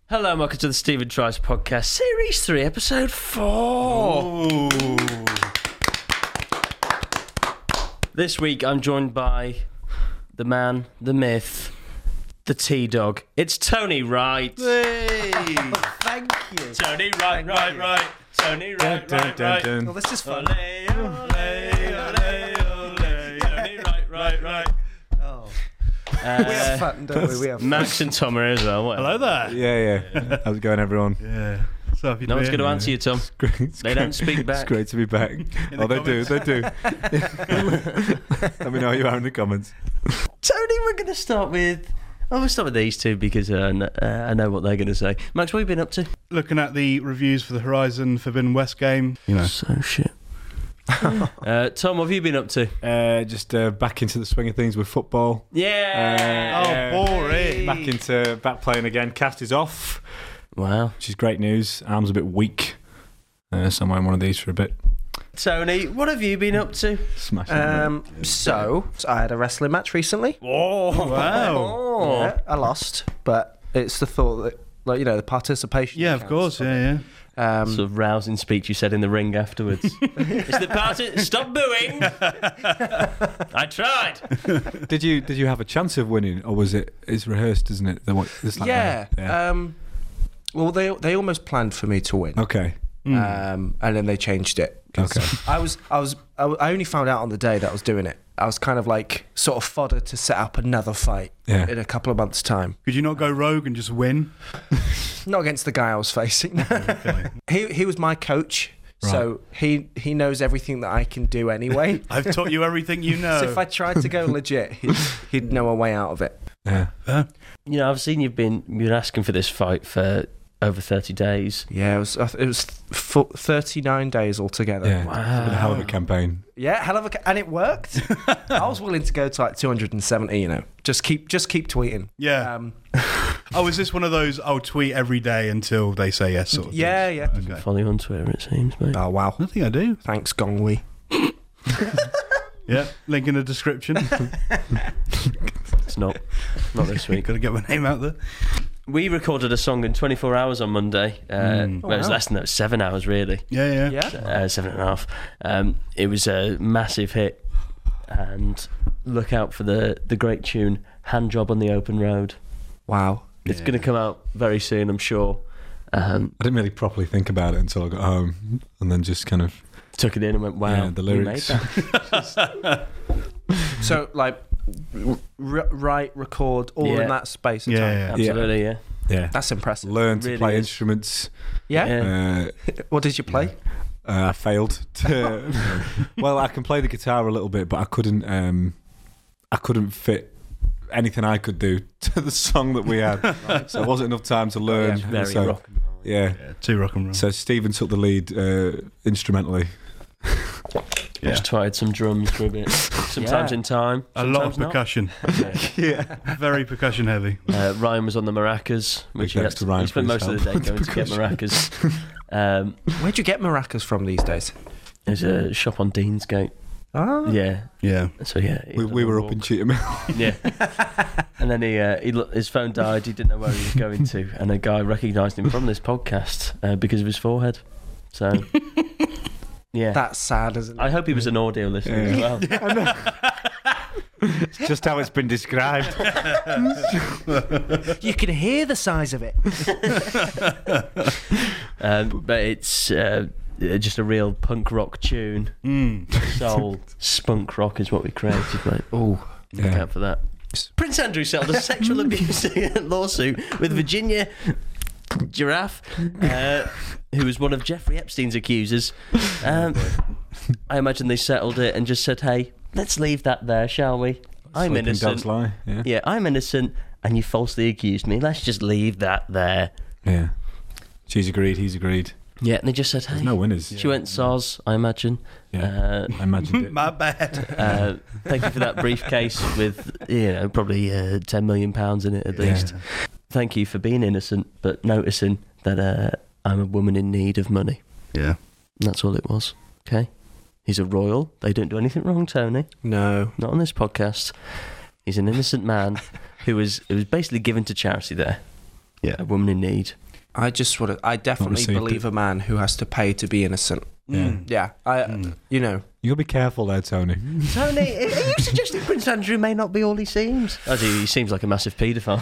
Hello and welcome to the Stephen Tries Podcast, Series 3, Episode 4. Ooh. This week I'm joined by the man, the myth, the T-Dog. It's Tony Wright. Hey. Thank you. Tony Wright, right. Tony Wright, right. Well, this is fun. Ole, Tony right. Oh. We have fun, don't we? We have fun. Max and Tom are here as well. Hello there. Yeah. How's it going, everyone? Yeah. So if you No one's going to answer you, Tom. They don't speak back. It's great to be back. the They do. Let me know who you are in the comments. Tony, we're going to start with... we'll start with these two because I know what they're going to say. Max, what have you been up to? Looking at the reviews for the Horizon Forbidden West game, So shit. Tom, what have you been up to? Just back into the swing of things with football. Yeah. boring. Back playing again. Cast is off, Wow. which is great news. Arm's a bit weak, so I'm wearing one of these for a bit. Tony, what have you been up to? Smashing. So I had a wrestling match recently. Oh, Wow. Yeah, I lost, but it's the thought that, the participation. Yeah, of counts, course. doesn't Yeah. it? sort of rousing speech you said in the ring afterwards. It's the party. Stop booing. I tried. Did you have a chance of winning, or was it? It's rehearsed, isn't it? It's like Yeah. Well, they almost planned for me to win. Okay. And then they changed it. 'Cause Okay. I only found out on the day that I was doing it. I was kind of like sort of fodder to set up another fight in a couple of months' time. Could you not go rogue and just win? Not against the guy I was facing. Okay. He was my coach, so he knows everything that I can do anyway. I've taught you everything you know. So if I tried to go legit, he'd know a way out of it. Yeah. You know, I've seen you've been asking for this fight for over 30 days. Yeah, it was 39 days altogether. Yeah. Wow. It's been a hell of a campaign. Yeah, hell of a, and it worked. I was willing to go to like 270. Just keep tweeting. Yeah. Is this one of those I'll tweet every day until they say yes sort of things? Yeah. Okay. Follow you on Twitter, it seems, mate. Oh wow. I think I do. Thanks, Gongwei. Yeah. Link in the description. It's not this week. Got to get my name out there. We recorded a song in 24 hours on Monday. Well, it was less than that. It was 7 hours, really. Yeah. Yeah. 7.5. It was a massive hit. And look out for the great tune, Hand Job on the Open Road. Wow. It's going to come out very soon, I'm sure. I didn't really properly think about it until I got home, and then just kind of Took it in and went, wow, Yeah, the lyrics. we made that. So like, write, record, all Yeah. in that space of Yeah, time. yeah. Absolutely, yeah. yeah, That's impressive. learn to Really play is. instruments. Yeah. Yeah. What did you play? I failed. Well, I can play the guitar a little bit, but I couldn't fit anything I could do to the song that we had. So there wasn't enough time to learn. Yeah, very so, rock. Yeah. Yeah. Too rock and roll. So Stephen took the lead instrumentally. I just tried some drums for a bit. Sometimes Yeah. in time. A lot of sometimes not. percussion. Yeah. Very percussion heavy. Ryan was on the maracas, which he, Big thanks to he Ryan spent for most of his the day help going with to get maracas. Where'd you get maracas from these days? There's a shop on Deansgate. Ah. Yeah. Yeah. So yeah, he was We on were the up in walk. Cheetham Hill. Yeah. And then his phone died. He didn't know where he was going to, and a guy recognised him from this podcast because of his forehead. So yeah, That's sad, isn't it? I hope he was an audio listener as well. It's just how it's been described. You can hear the size of it. But it's just a real punk rock tune. Soul spunk rock is what we created, mate. Oh, look Yeah. out for that. Prince Andrew settled a sexual abuse lawsuit with Virginia Giraffe, who was one of Jeffrey Epstein's accusers. I imagine they settled it and just said, hey, let's leave that there, shall we? I'm Sleeping innocent. dogs lie. Yeah. Yeah, I'm innocent, and you falsely accused me. Let's just leave that there. Yeah. She's agreed. He's agreed. Yeah, and they just said, hey. There's no winners. She went soz, I imagine. Yeah. I imagined it. My bad. Thank you for that briefcase with, probably £10 million in it at least. Yeah. Thank you for being innocent, but noticing that I'm a woman in need of money. Yeah. And that's all it was. Okay? He's a royal. They don't do anything wrong, Tony. No. Not on this podcast. He's an innocent man who was basically given to charity there. a woman in need. I definitely received believe it. a man who has to pay to be innocent. Yeah. You know. You'll be careful there, Tony. Tony, are you suggesting Prince Andrew may not be all he seems? He seems like a massive paedophile.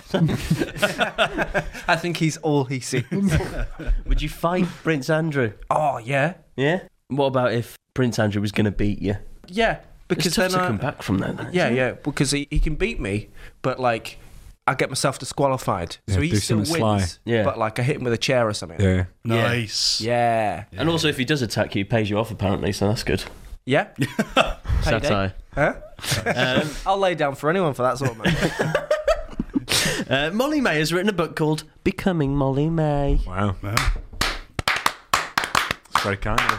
I think he's all he seems. Would you fight Prince Andrew? Oh, yeah. Yeah? What about if Prince Andrew was going to beat you? Yeah, because It's tough then to come back from that. Yeah, because he can beat me, but like I get myself disqualified. Yeah, So he do still wins, something sly. Yeah. but like I hit him with a chair or something. Yeah. Nice. Yeah. And also, if he does attack you, he pays you off, apparently, so that's good. Yeah. Payday. Satire. Huh? I'll lay down for anyone for that sort of money. Molly May has written a book called Becoming Molly May. Wow. Well, It's very kind of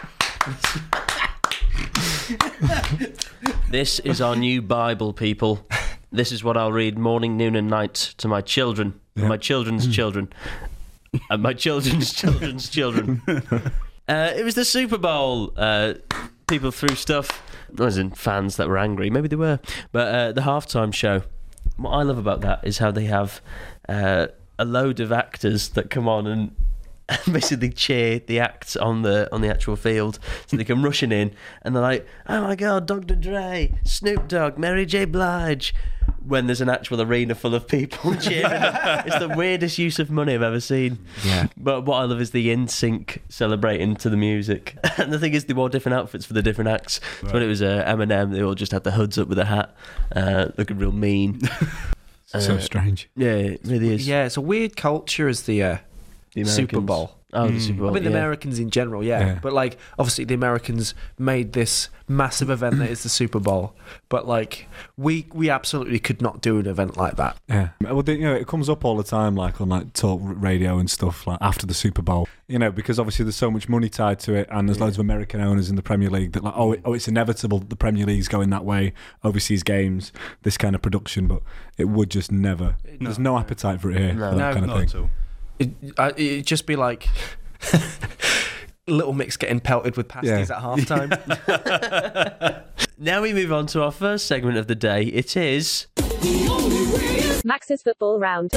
you. This is our new Bible, people. This is what I'll read morning, noon, and night to my children, and my children's children, and my children's children's children. It was the Super Bowl. People threw stuff. As in fans that were angry. Maybe they were. But the halftime show. What I love about that is how they have a load of actors that come on and basically cheer the acts on the actual field, so they come rushing in and they're like, "Oh my God, Dr. Dre, Snoop Dogg, Mary J. Blige," when there's an actual arena full of people cheering. It's the weirdest use of money I've ever seen. Yeah. But what I love is the NSYNC celebrating to the music. And the thing is, they wore different outfits for the different acts. So when it was Eminem, they all just had the hoods up with a hat, looking real mean. So strange. Yeah, it really is. Yeah, it's a weird culture as the Super Americans. Bowl. Oh, the Super Bowl. I mean, the yeah. Americans in general, yeah. But, like, obviously the Americans made this massive event that is the Super Bowl. But, like, we absolutely could not do an event like that. Yeah. Well, it comes up all the time, like on like talk radio and stuff, like after the Super Bowl. Because obviously there's so much money tied to it, and there's loads of American owners in the Premier League that like, it's inevitable the Premier League's going that way. Overseas games, this kind of production, but it would just never. There's no appetite for it here. No. For that kind of not thing. at all. It'd just be like Little Mix getting pelted with pasties at halftime. Now we move on to our first segment of the day. It is Max's Football Round.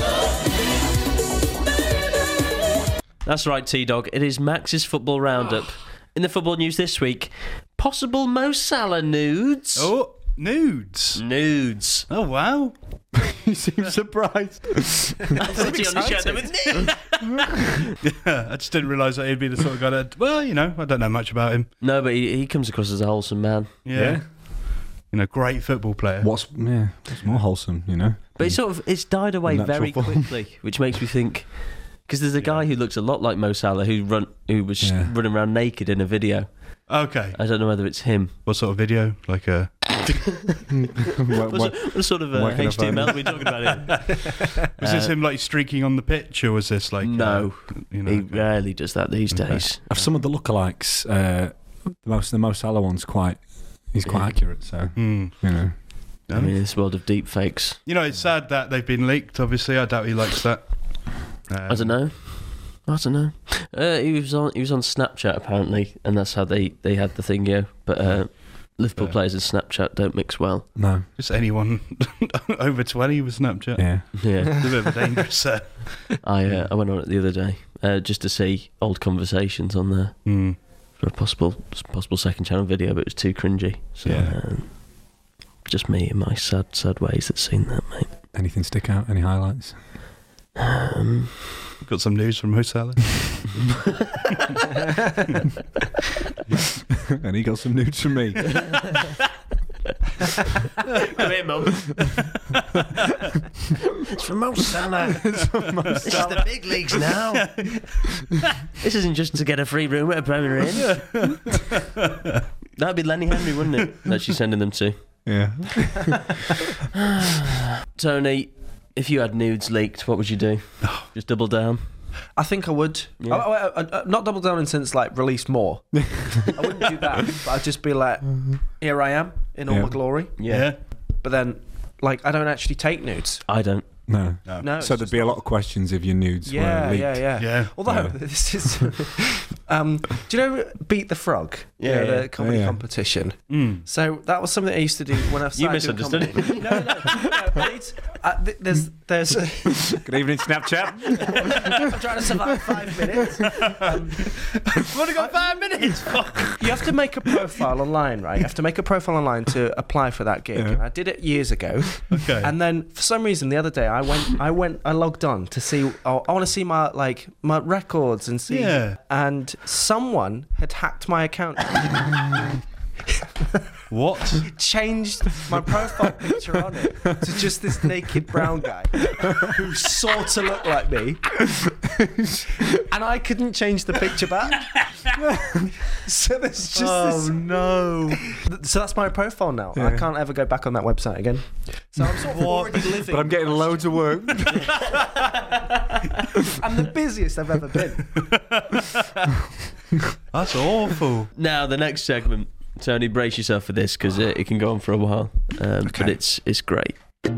That's right, T-Dog. It is Max's Football Roundup. In the football news this week, possible Mo Salah nudes. Oh, nudes. Nudes. Oh, wow. You seem surprised. I thought you only shared them with nudes. Yeah, I just didn't realise that he'd be the sort of guy that, well, I don't know much about him. No, but he comes across as a wholesome man. Yeah. Great football player. What's more wholesome, But it's died away Natural very form. quickly, which makes me think, because there's a guy who looks a lot like Mo Salah who was running around naked in a video. Okay. I don't know whether it's him. What sort of video? Like a... What sort of Where can I find HTML it? are we talking about here? Was this him like streaking on the pitch, or was this like... No, he rarely does that these days. Of some of the lookalikes, the Mo Salah one's he's quite accurate. So Hmm. I mean, this world of deep fakes. It's sad that they've been leaked, obviously. I doubt he likes that. I don't know. He was on Snapchat apparently, and that's how they had the thing. Yeah, but Liverpool players and Snapchat don't mix well. no, Just anyone over 20 with Snapchat. yeah. Yeah, It's a bit of a dangerous set. I went on it the other day just to see old conversations on there Hmm. for a possible second channel video, but it was too cringy. So Yeah. just me and my sad ways that's seen that, mate. Anything stick out? Any highlights? Got some news from Mo Salah. And he got some nudes from me. Come here, Mum. It's from Mo Salah. This is the big leagues now. This isn't just to get a free room at a Premier Inn. That'd be Lenny Henry, wouldn't it? That she's sending them to. Yeah. Tony, if you had nudes leaked, what would you do? Just double down? I think I would. Yeah. Not double down in the sense like release more. I wouldn't do that. But I'd just be like, here I am in all Yeah. my glory. Yeah. But then, like, I don't actually take nudes. I don't. No. No. So there'd be a lot of questions if your nudes were leaked. Yeah. Although this is, do you know Beat the Frog? Yeah, the comedy competition. So that was something I used to do when I started doing misunderstood comedy. No. But it's, there's. Good evening, Snapchat. I'm trying to survive 5 minutes. I've only got 5 minutes. You have to make a profile online, right? You have to make a profile online to apply for that gig. Yeah. And I did it years ago. Okay. And then for some reason the other day I logged on to see. I want to see my records and see. Yeah. And someone had hacked my account. What? Changed my profile picture on it to just this naked brown guy who sort of looked like me, and I couldn't change the picture back. So there's just no. So that's my profile now. I can't ever go back on that website again. So I'm sort of already living. But I'm getting loads of work. I'm the busiest I've ever been. That's awful. Now the next segment. Tony, brace yourself for this because it can go on for a while, but it's great.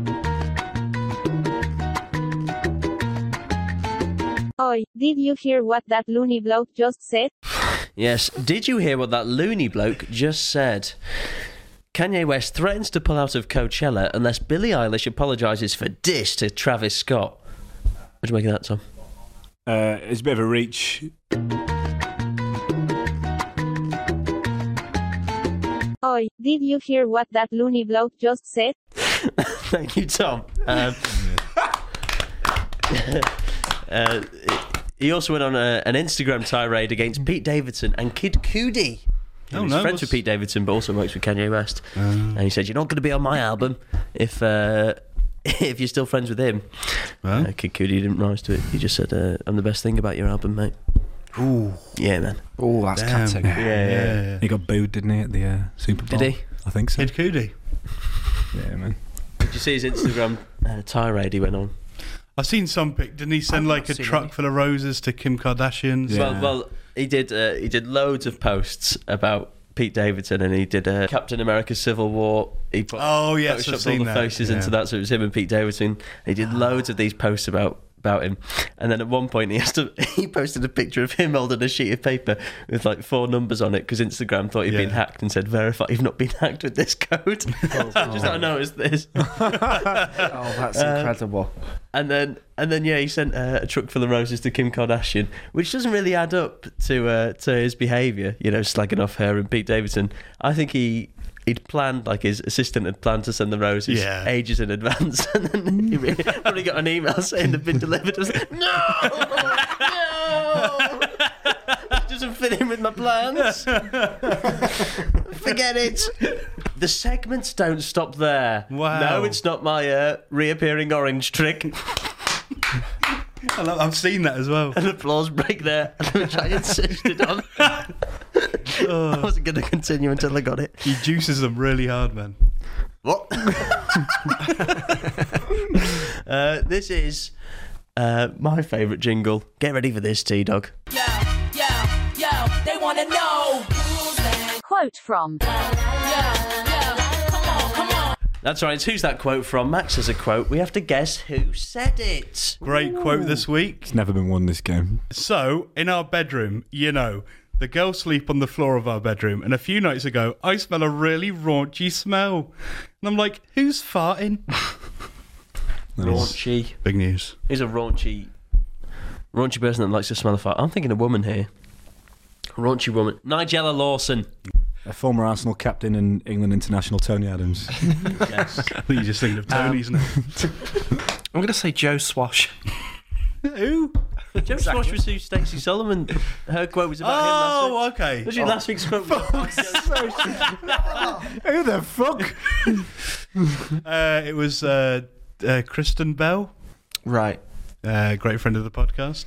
Oi, did you hear what that loony bloke just said? Yes, did you hear what that loony bloke just said? Kanye West threatens to pull out of Coachella unless Billie Eilish apologises for diss to Travis Scott. What do you make of that, Tom? It's a bit of a reach. Oi, did you hear what that loony bloke just said? Thank you, Tom. He also went on an Instagram tirade against Pete Davidson and Kid Cudi. He's friends with Pete Davidson, but also works with Kanye West. And he said, "You're not going to be on my album if you're still friends with him." Kid Cudi didn't rise to it. He just said, "I'm the best thing about your album, mate." Ooh. Yeah, man. Oh, that's cutting. Yeah. He got booed, didn't he, at the Super Bowl? Did he? I think so. Kid Cudi. Yeah, man. Did you see his Instagram tirade he went on? I've seen some pic. Didn't he send like a truck full of roses to Kim Kardashian? Yeah. Well, he did loads of posts about Pete Davidson, and he did Captain America: Civil War. He put yes, I've photoshopped seen all the that. faces into that, so it was him and Pete Davidson. He did loads of these posts about him, and then at one point he posted a picture of him holding a sheet of paper with like 4 numbers on it because Instagram thought he'd been hacked and said, "Verify you've not been hacked with this code." I noticed this. Oh, that's incredible. And then he sent a truck full of roses to Kim Kardashian, which doesn't really add up to his behaviour, slagging off her and Pete Davidson. I think he'd planned, like his assistant had planned to send the roses ages in advance, and then he probably got an email saying they've been delivered. I was like, no, it doesn't fit in with my plans. Forget it. The segments don't stop there. Wow. No, it's not my reappearing orange trick. I've seen that as well. An applause break there, which I insisted on. I wasn't going to continue until I got it. He juices them really hard, man. What? This is my favourite jingle. Get ready for this, T-Dog. Yo, they wanna know. Quote from. Come on. That's right, it's Who's That Quote From? Max has a quote. We have to guess who said it. Great quote this week. It's never been won, this game. So, in our bedroom, the girls sleep on the floor of our bedroom, and a few nights ago, I smell a really raunchy smell. And I'm like, who's farting? Raunchy. Big news. He's a raunchy person that likes to smell a fart. I'm thinking a woman here. Raunchy woman. Nigella Lawson. A former Arsenal captain and England international, Tony Adams. Yes. I think you're just thinking of Tony's now. I'm going to say Joe Swash. Who? Joe Swash was who Stacey Solomon, her quote was about him last week. Oh, okay. Was last week's quote? Who the fuck? It was Kristen Bell. Right. Great friend of the podcast.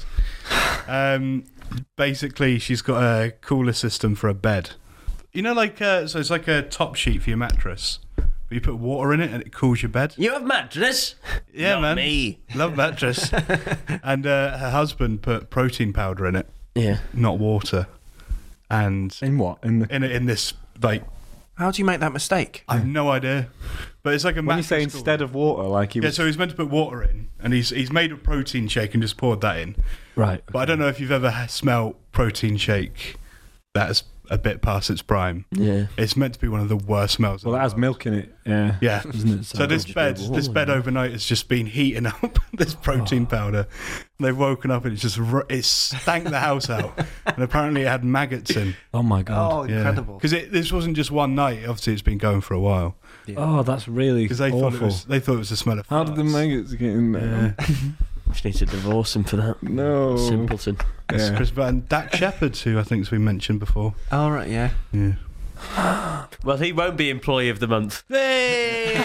Basically, she's got a cooler system for a bed. So it's like a top sheet for your mattress. But you put water in it and it cools your bed. You have mattress? Yeah, Not man. me. Love mattress. And her husband put protein powder in it, Yeah. not water. And In what? In the... in this like How do you make that mistake? I have no idea. But it's like a When you say mattress instead of water, like he Yeah, was... so he's meant to put water in, and he's made a protein shake and just poured that in. Right. But I don't know if you've ever smelled protein shake that's a bit past its prime. Yeah. It's meant to be one of the worst smells. Well, in that the has world. milk in it. Yeah. Yeah. Isn't it? So this bed overnight has just been heating up this protein powder. And they've woken up and it's just it stank the house out, and apparently it had maggots in. Oh my god. Oh, incredible. Because this wasn't just one night. Obviously, it's been going for a while. Oh, that's really Because they awful. thought it was the smell of. How did the farts. maggots get in there? Just need to divorce him for that. No. Simpleton. It's Yeah. Chris and Dak Shepard, who I think's been mentioned before. All right, yeah. Yeah. Well, he won't be Employee of the Month. Hey!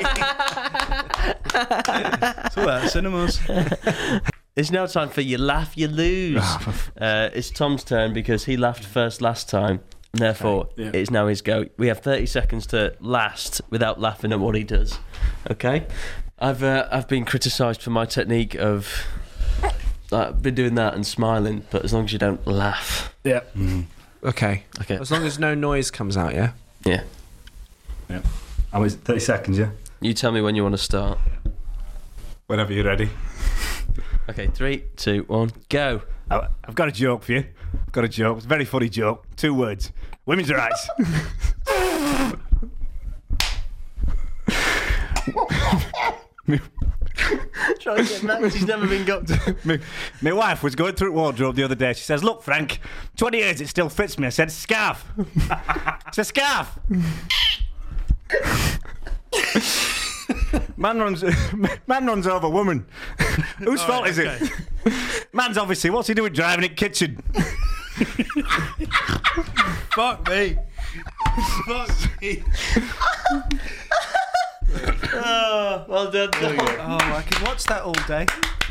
It's all that cinemas. It's now time for You Laugh, You Lose. It's Tom's turn because he laughed first last time. And therefore, Okay, yeah. it's now his go. We have 30 seconds to last without laughing at what he does. Okay? I've been criticised for my technique of... I've been doing that and smiling, but as long as you don't laugh. Yeah. Okay. Okay. As long as no noise comes out, yeah? Yeah. Yeah. I was 30 seconds, yeah? You tell me when you want to start. Whenever you're ready. Okay, 3, 2, 1, go. I've got a joke for you. I've got a joke. It's a very funny joke. 2 words. Women's rights. Try to get Max, he's never been got to. My wife was going through wardrobe the other day. She says, "Look, Frank, 20 years it still fits me." I said, "Scarf." It's a scarf. Man runs over woman. Whose fault is it? Man's obviously. What's he doing driving it kitchen? Fuck me. Fuck me. Oh, well done. Oh, I could watch that all day.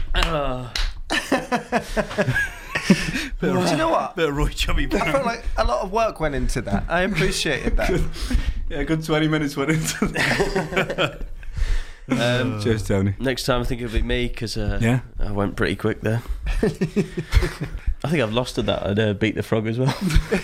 Do you know what? Bit of Roy Chubby I Brown. felt like a lot of work went into that. I appreciated that. Yeah, a good 20 minutes went into that. Cheers, Tony. Next time I think it'll be me because Yeah? I went pretty quick there. I think I've lost to that. I'd beat the frog as well.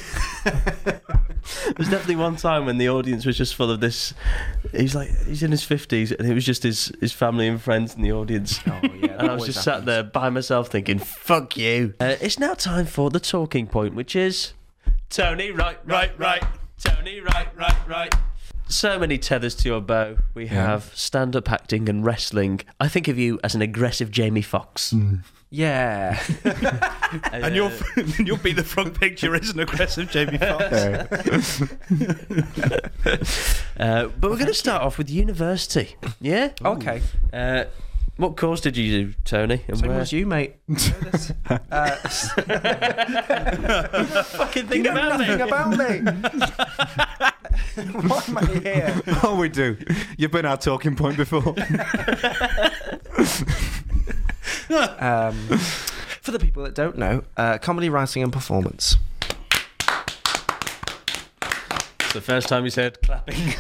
There's definitely one time when the audience was just full of this. He's in his 50s and it was just his family and friends in the audience. Oh, yeah. And I was just sat there by myself thinking, fuck you. It's now time for the talking point, which is Tony, right. Tony, right. So many tethers to your bow. We have stand-up acting and wrestling. I think of you as an aggressive Jamie Foxx. Yeah. And you'll be the front picture is an aggressive Jamie Foxx. But we're going to start off with university. Yeah? Okay. What course did you do, Tony? And Same where? as you, mate. Fucking think about Nothing me. about me. Why am I here? Oh, we do. You've been our talking point before. For the people that don't know, comedy writing and performance. It's the first time you said clapping.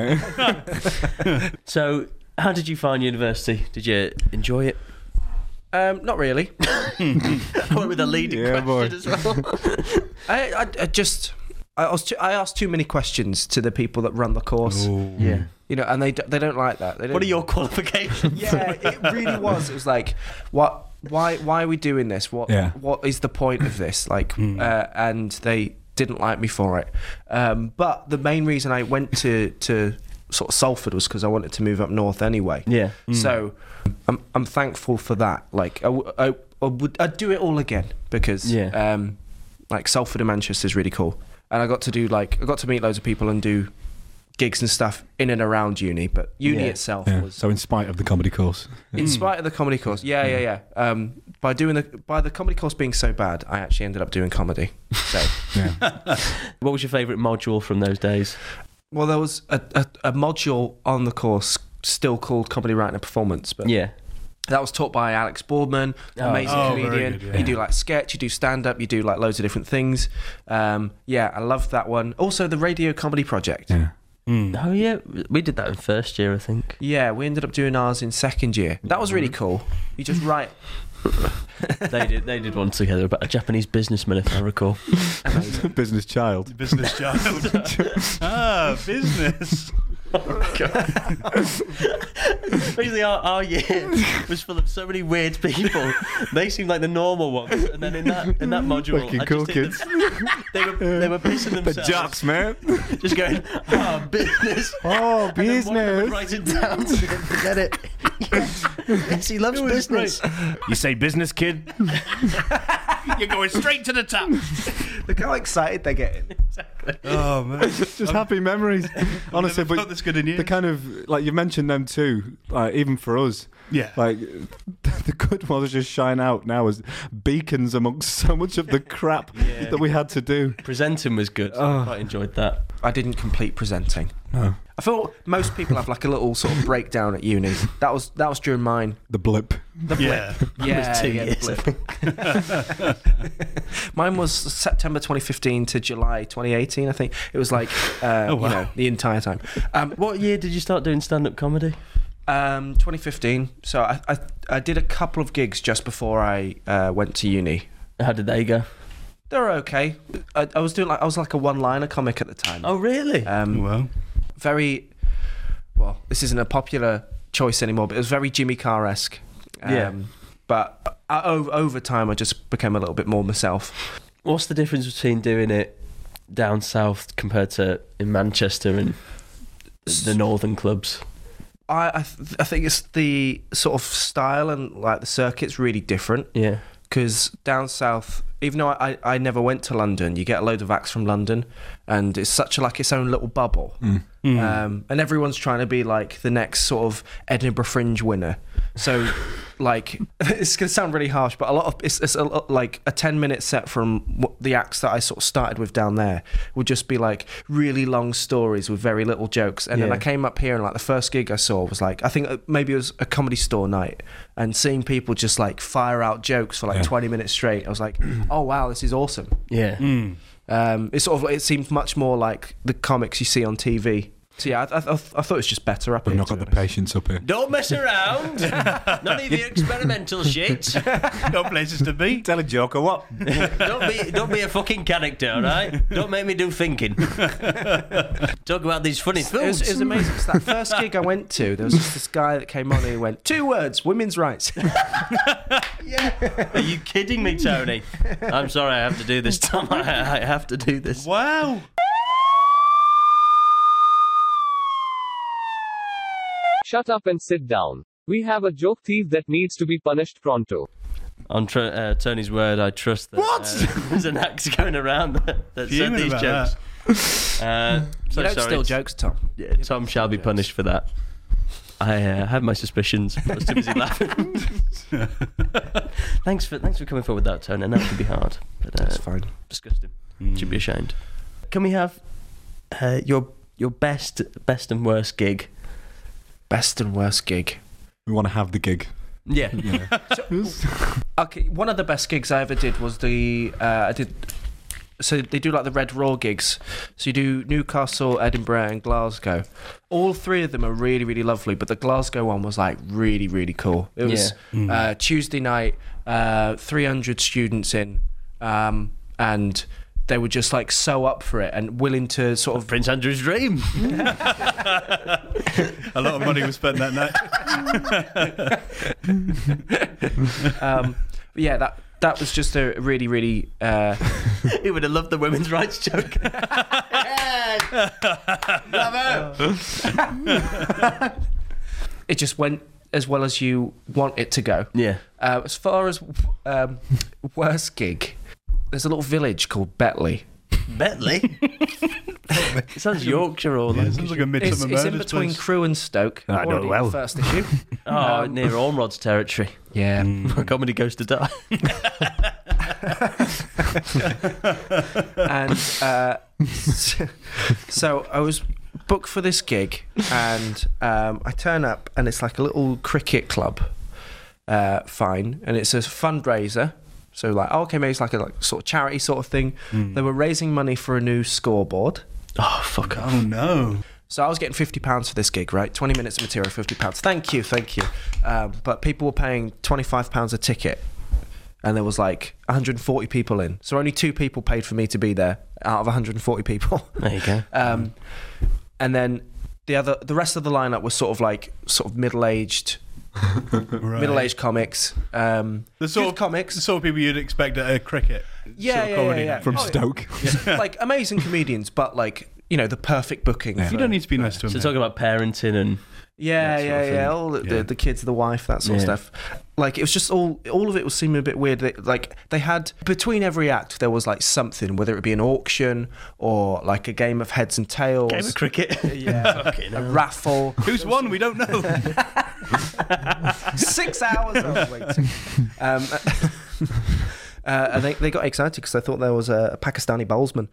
So, how did you find university? Did you enjoy it? Not really. I went with a leading Yeah, question as well. I asked too many questions to the people that run the course. Yeah. You know, and they don't like that. They don't, What are your qualifications? Yeah, it really was. It was like, what? Why are we doing this? What is the point of this? Like, and they didn't like me for it. But the main reason I went to sort of Salford was because I wanted to move up north anyway. Yeah. So I'm thankful for that. Like, I'd do it all again because like Salford and Manchester is really cool, and I got to meet loads of people and do gigs and stuff in and around uni, but uni itself was So in spite of the comedy course. in spite of the comedy course. Yeah. By the comedy course being so bad, I actually ended up doing comedy. So What was your favourite module from those days? well, there was a module on the course still called comedy writing and performance, but Yeah. that was taught by Alex Boardman, amazing very comedian. good, yeah. You do like sketch, you do stand up, you do like loads of different things. I loved that one. Also the Radio Comedy Project. Yeah. Oh, yeah. We did that in first year, I think. Yeah, we ended up doing ours in second year. That was really cool. You just write They did one together about a Japanese businessman, if I recall. Business child. Business child. Business. Basically, our year was full of so many weird people. They seemed like the normal ones, and then in that module, Fucking I cool just think that they were pissing The themselves, jocks, man. just going, business. Oh, And then one of them would business. write it down so they didn't forget it. Yes, he loves business. You say business, kid? You're going straight to the top. Look how excited they're getting. Oh man, Just happy memories. Honestly, never felt but this good in years. the kind of like you mentioned them too. Like even for us, Yeah. like the good ones just shine out now as beacons amongst so much of the crap that we had to do. Presenting was good. I quite enjoyed that. I didn't complete presenting. No, I feel most people have like a little sort of breakdown at uni. That was during mine. the blip. Yeah. Yeah, 2 yeah, years. the blip. Mine was September 2015 to July 2018. I think it was like wow. you know, the entire time. What year did you start doing stand-up comedy? 2015. So I did a couple of gigs just before I went to uni. How did they go? They were okay. I was like a one-liner comic at the time. Oh, really? Well, Very well. This isn't a popular choice anymore, but it was very Jimmy Carr-esque. Yeah. But over time, I just became a little bit more myself. What's the difference between doing it down south compared to in Manchester and the northern clubs? I think it's the sort of style and like the circuit's really different. Yeah. Because down south, even though I never went to London, you get a load of acts from London, and it's such like its own little bubble. And everyone's trying to be like the next sort of Edinburgh Fringe winner. So, like, it's going to sound really harsh, but a lot of it's like a 10-minute set from the acts that I sort of started with down there would just be like really long stories with very little jokes. And then Yeah. I came up here, and like the first gig I saw was like, I think maybe it was a Comedy Store night, and seeing people just like fire out jokes for like 20 minutes straight, I was like, oh wow, this is awesome. Yeah. It seemed much more like the comics you see on TV. So yeah, I thought it was just better up We've here. not got the patience up here. Don't mess around. None of your experimental shit. no places to be. Tell a joke or what? Don't be a fucking character, all right? Don't make me do thinking. Talk about these funny It films. was amazing. So that first gig I went to, there was just this guy that came on and he went, 2 words, women's rights. Are you kidding me, Tony? I'm sorry, I have to do this, Tom. I have to do this. Wow. Shut up and sit down. We have a joke thief that needs to be punished pronto. On Tony's word, I trust that there's an axe going around that said Fuming these about jokes. You don't steal jokes, Tom. Yeah, Tom shall be punished for that. I had my suspicions, but I was too busy laughing. Thanks for coming forward with that, Tony. I know it can be hard, but That's fine. disgusting. Should be ashamed. Can we have your best and worst gig? Best and worst gig. We want to have the gig. Yeah. Okay, one of the best gigs I ever did was so they do like the Red Raw gigs. So you do Newcastle, Edinburgh and Glasgow. All 3 of them are really, really lovely, but the Glasgow one was like really, really cool. It was Tuesday night, 300 students in, and they were just like so up for it and willing to sort of... Prince Andrew's dream. A lot of money was spent that night. Yeah, that was just a really, really... He would have loved the women's rights joke. Bravo! It just went as well as you want it to go. Yeah. As far as worst gig, there's a little village called Betley. Betley? It sounds Yorkshire or Yeah, like... sounds like a It's Midsummer in Murders between place. Crewe and Stoke. I know Already well. First issue. Oh, near Ormrod's territory. Yeah. Where comedy goes to die. And so I was booked for this gig, and I turn up, and it's like a little cricket club. Fine, and it's a fundraiser. So like, oh, okay, maybe it's like a sort of charity sort of thing. They were raising money for a new scoreboard. Oh, fuck off. Oh no. So I was getting £50 for this gig, right? 20 minutes of material, £50. Thank you. But people were paying £25 a ticket. and there was like 140 people in. So only 2 people paid for me to be there out of 140 people. There you go. And then the rest of the lineup was sort of middle-aged comics. The sort of comics. The sort of people you'd expect at a cricket. Yeah, sort of comedy yeah. night. From Stoke. Like amazing comedians, but like, you know, the perfect booking. You don't need to be nice to So them. talking about parenting and All the kids, the wife, that sort of stuff. Like, it was just all of it was seeming a bit weird. Like, they had, between every act, there was like something, whether it be an auction or like a game of heads and tails. game of cricket. A raffle. Who's won? We don't know. 6 hours I was waiting. And they got excited because I thought there was a Pakistani bowlsman.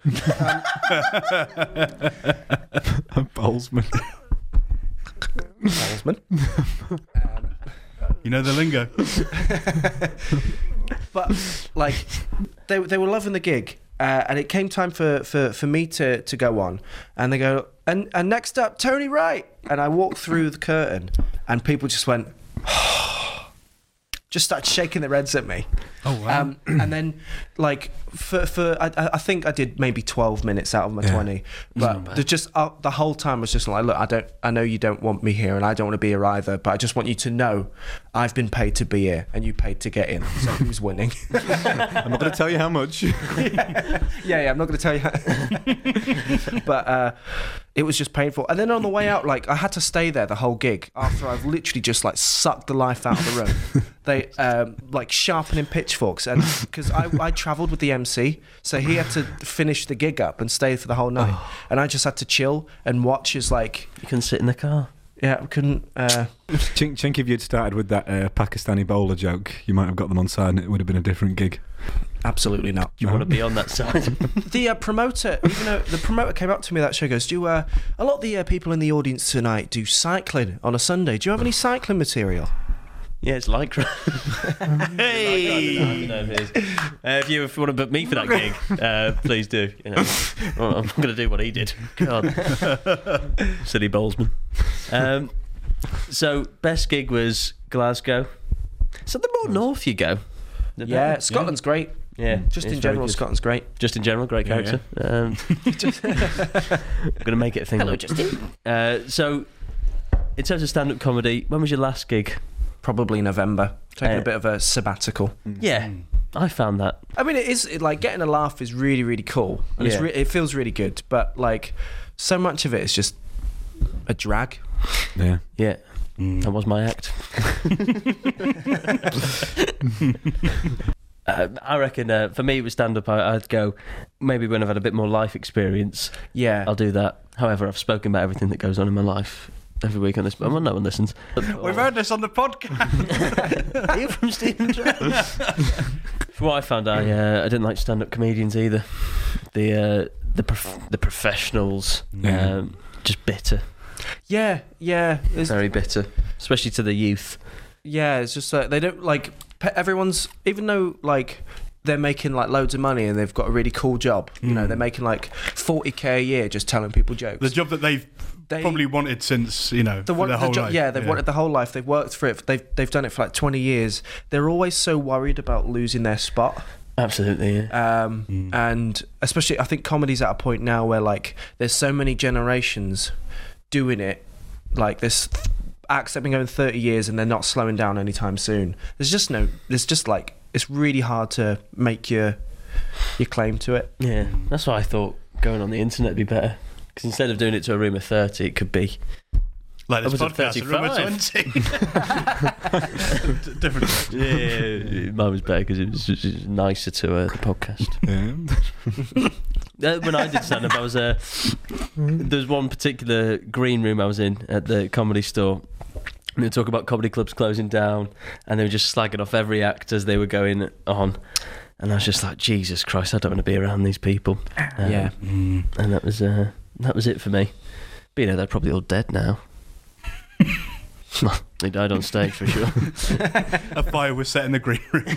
A bowlsman. You know the lingo. But like, they were loving the gig, and it came time for me to go on, and they go, and next up, Tony Wright, and I walked through the curtain, and people just went, just started shaking their heads at me. Oh wow! And then, like, I think I did maybe 12 minutes out of my 20, but the whole time was just like, look, I know you don't want me here, and I don't want to be here either, but I just want you to know I've been paid to be here, and you paid to get in. So who's winning? I'm not going to tell you how much. Yeah, I'm not going to tell you. But it was just painful. And then on the way out, like, I had to stay there the whole gig after I've literally just like sucked the life out of the room. They like sharpening pitchforks, and because I travelled with the MC, so he had to finish the gig up and stay for the whole night, and I just had to chill and watch as like you can sit in the car. I couldn't. Chink, if you'd started with that Pakistani bowler joke, you might have got them on side and it would have been a different gig. Absolutely not. You want to be on that side. The promoter, even though the promoter came up to me that show, goes, "Do a lot of the people in the audience tonight do cycling on a Sunday? Do you have any cycling material?" Yeah, it's Lycra. Hey! If you want to book me for that gig, please do. You know, I'm going to do what he did. God. Silly bowlsman. So, best gig was Glasgow. So, the more north you go, the better. Yeah, Scotland's great. Yeah, Just it's in very general, good. Scotland's great. Just in general, great character. I'm going to make it a thing. Hello, Justin. So, in terms of stand-up comedy, when was your last gig? Probably November. Taking a bit of a sabbatical. Yeah, I found that. I mean, like getting a laugh is really, really cool, and it feels really good. But like, so much of it is just a drag. Yeah. Yeah, that was my act. I reckon for me with stand-up, I'd go maybe when I've had a bit more life experience. Yeah, I'll do that. However, I've spoken about everything that goes on in my life every week on this. Well, no one listens. We've heard this on the podcast. Are you from Stephen From what I found, I didn't like stand-up comedians either. The professionals, just bitter. yeah. Very bitter, especially to the youth. Yeah, it's just they don't like everyone's, even though like they're making like loads of money and they've got a really cool job. You know, they're making like 40k a year just telling people jokes. The job that they've probably wanted since, you know, their whole life. Yeah, they've wanted the whole life. They've worked for it. They've done it for like 20 years. They're always so worried about losing their spot. Absolutely, yeah. And especially, I think comedy's at a point now where like there's so many generations doing it. Like this acts that have been going 30 years and they're not slowing down anytime soon. There's just like it's really hard to make your claim to it. Yeah, that's why I thought going on the internet would be better. Because instead of doing it to a room of 30, it could be like this was it podcast, a room of 20. Different. Yeah, mine was better because it was nicer to the podcast. Yeah. When I did stand up, I was there was one particular green room I was in at the Comedy Store. And they were talking about comedy clubs closing down, and they were just slagging off every act as they were going on. And I was just like, Jesus Christ, I don't want to be around these people. And that was it for me. But you know, they're probably all dead now. They died on stage for sure. A fire was set in the green room.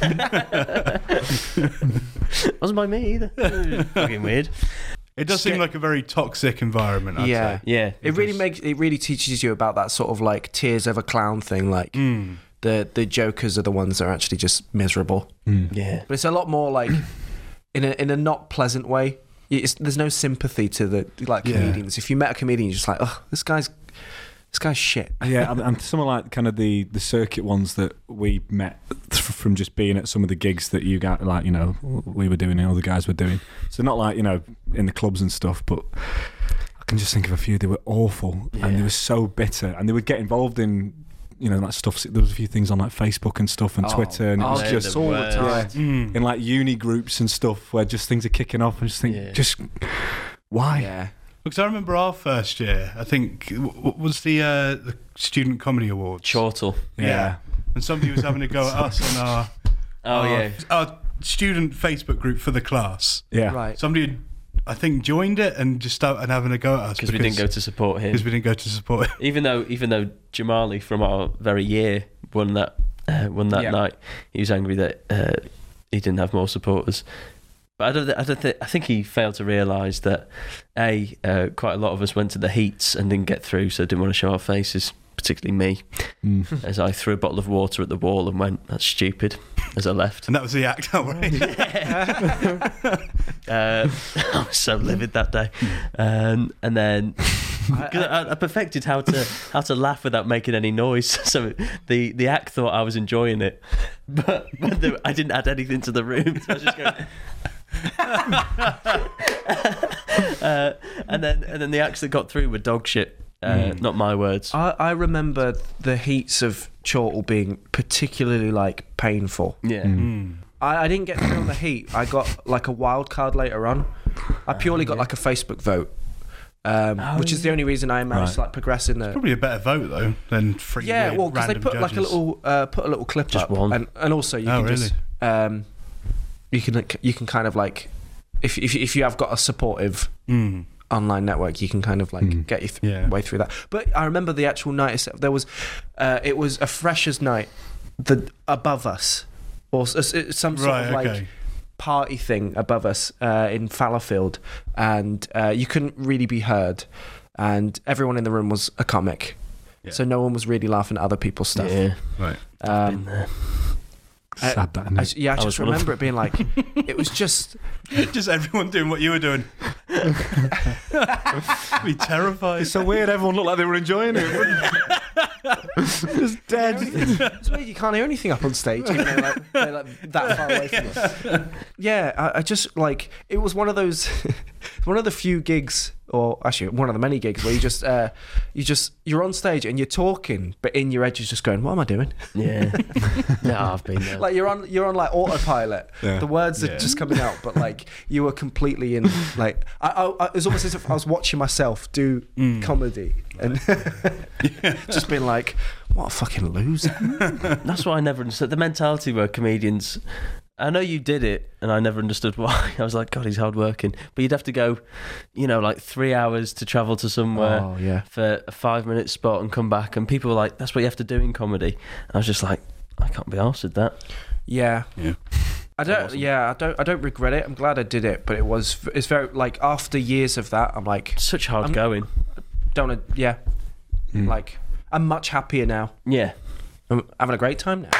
Wasn't by me either. It was fucking weird. It does seem like a very toxic environment, I'd say. Yeah. It really teaches you about that sort of like tears of a clown thing. Like the jokers are the ones that are actually just miserable. Yeah. But it's a lot more like in a not pleasant way. There's no sympathy to the comedians. If you met a comedian, you're just like, oh, this guy's shit. Yeah, and some of like kind of the circuit ones that we met from just being at some of the gigs that you got, like, you know, we were doing and other guys were doing. So not like, you know, in the clubs and stuff, but I can just think of a few. They were awful and they were so bitter, and they would get involved in, you know, like stuff. There was a few things on like Facebook and stuff and Twitter, and it was just all the time. in like uni groups and stuff where just things are kicking off, and just think, just why? Yeah. Because I remember our first year, I think, was the Student Comedy Awards. Chortle. Yeah. And somebody was having a go at us on our student Facebook group for the class. Yeah. Right. Somebody had, I think, joined it and just started having a go at us Because we didn't go to support him. Because we didn't go to support him. Even though Jamali from our very year won that night, he was angry that he didn't have more supporters. But I think he failed to realise that quite a lot of us went to the heats and didn't get through, so didn't want to show our faces, particularly me, as I threw a bottle of water at the wall and went, "That's stupid," as I left. And that was the act, outrage. I was so livid that day, and then I perfected how to laugh without making any noise. So the act thought I was enjoying it, but I didn't add anything to the room. So I was just going. And then the acts that got through were dog shit. Not my words. I remember the heats of Chortle being particularly like painful. Yeah. I didn't get through on the heat. I got like a wild card later on. I purely got like a Facebook vote, which is the only reason I managed to like progress in the. Probably a better vote though than three. Yeah, well, because they put judges. like a little put a little clip Just up, one. and also you can just you can kind of like if you have got a supportive online network, you can kind of like get your way through that. But I remember the actual night there was it was a freshers night above us, or some sort of like party thing above us in Fallowfield, and you couldn't really be heard, and everyone in the room was a comic, so no one was really laughing at other people's stuff. Yeah. Right. Been there. Sad that, isn't it? I just remember it being like, it was just everyone doing what you were doing. Be terrified. It's so weird. Everyone looked like they were enjoying it. Just dead. It's weird. You can't hear anything up on stage, even though they're like that far away from us. Yeah, I just like, it was one of those, one of the few gigs, or actually one of the many gigs where you're on stage and you're talking, but in your head you're just going, what am I doing? Yeah. No, I've been there. Like you're on like autopilot. Yeah. The words are just coming out, but like you were completely in. Like it was almost as if I was watching myself do comedy and just being like, what a fucking loser. That's what I never understood. The mentality where comedians. I know you did it, and I never understood why. I was like, God, he's hardworking. But you'd have to go, like 3 hours to travel to somewhere for a 5-minute spot and come back. And people were like, that's what you have to do in comedy. And I was just like, I can't be arsed with that. Yeah. I don't regret it. I'm glad I did it, but it's very like after years of that, I'm like Such hard going. Like I'm much happier now. Yeah. I'm having a great time now.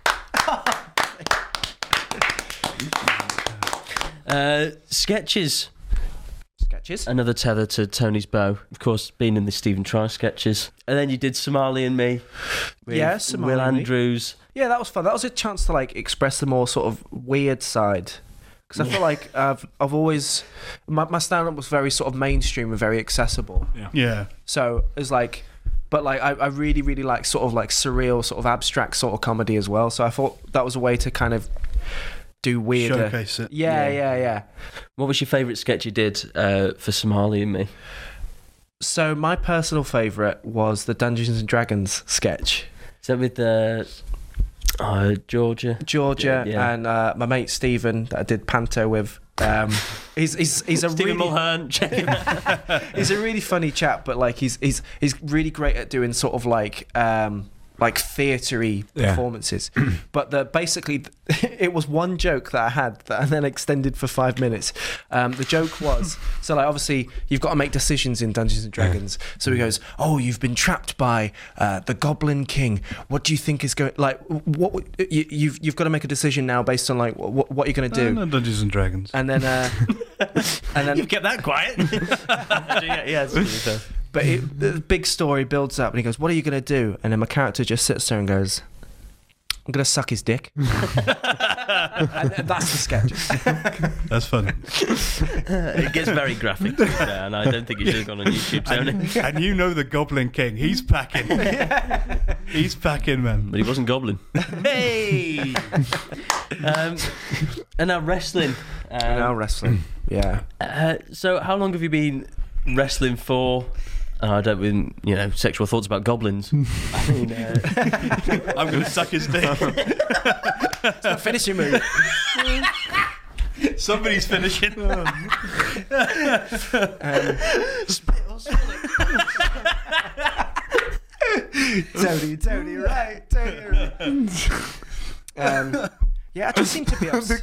Sketches. Sketches. Another tether to Tony's bow. Of course, being in the Stephen Try sketches. And then you did Somali and Me. With Somali Will and Me. Andrews. Yeah, that was fun. That was a chance to like express the more sort of weird side. Because I feel like I've always my stand-up was very sort of mainstream and very accessible. Yeah. So it's like, but like I really really like sort of like surreal sort of abstract sort of comedy as well. So I thought that was a way to kind of do weirder. Showcase it. Yeah. What was your favourite sketch you did for Somali and Me? So my personal favourite was the Dungeons and Dragons sketch. Is that with Georgia? Yeah. And my mate Stephen that I did panto with. He's a Stephen really Mulhern. Check him out. he's a really funny chap, but like he's really great at doing sort of like like theatre-y performances. But basically, it was one joke that I had that I then extended for 5 minutes. The joke was, so like obviously you've got to make decisions in Dungeons and Dragons. So he goes, "Oh, you've been trapped by the Goblin King. What do you think is going? Like, what you've got to make a decision now based on like what you're going to do." No, Dungeons and Dragons. And then You've kept that quiet. yeah, it's really tough. But the big story builds up, and he goes, "What are you going to do?" And then my character just sits there and goes, "I'm going to suck his dick." And that's the sketch. That's funny. It gets very graphic, and I don't think you should have gone on YouTube, Tony. And you know the Goblin King. He's packing. He's packing, man. But he wasn't goblin. Hey! And now wrestling. Now wrestling. Yeah. So how long have you been wrestling for? I don't mean, sexual thoughts about goblins. I mean, I'm going to suck his dick. It's my finishing move. Somebody's finishing. Spit or swallow. Totally right. Yeah, I just seem to be upset.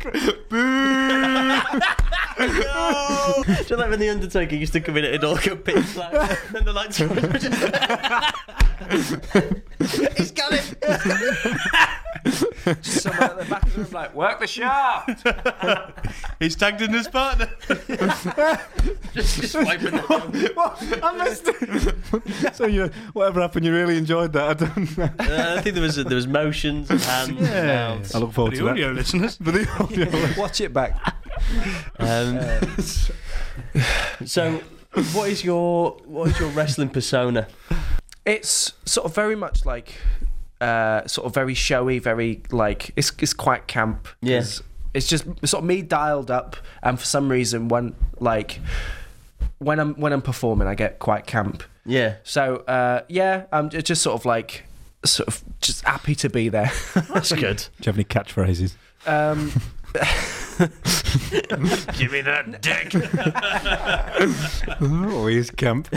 No! Do you know like when the Undertaker used to come in and all go pitch black and the lights were just... He's got it! Just someone at the back of the room like, "Work the shaft!" He's tagged in his partner. just wiping the I missed it. So whatever happened, you really enjoyed that. I don't know. I think there was motions and hands and mouths. I look forward For to the that. audio listeners. For the audio. Watch it back. So what is your wrestling persona? It's sort of very much like, sort of very showy, very like it's quite camp. Yeah. It's just sort of me dialed up, and for some reason when I'm performing, I get quite camp. Yeah. So I'm just sort of just happy to be there. That's good. Do you have any catchphrases? Give me that dick. Oh, he's camp.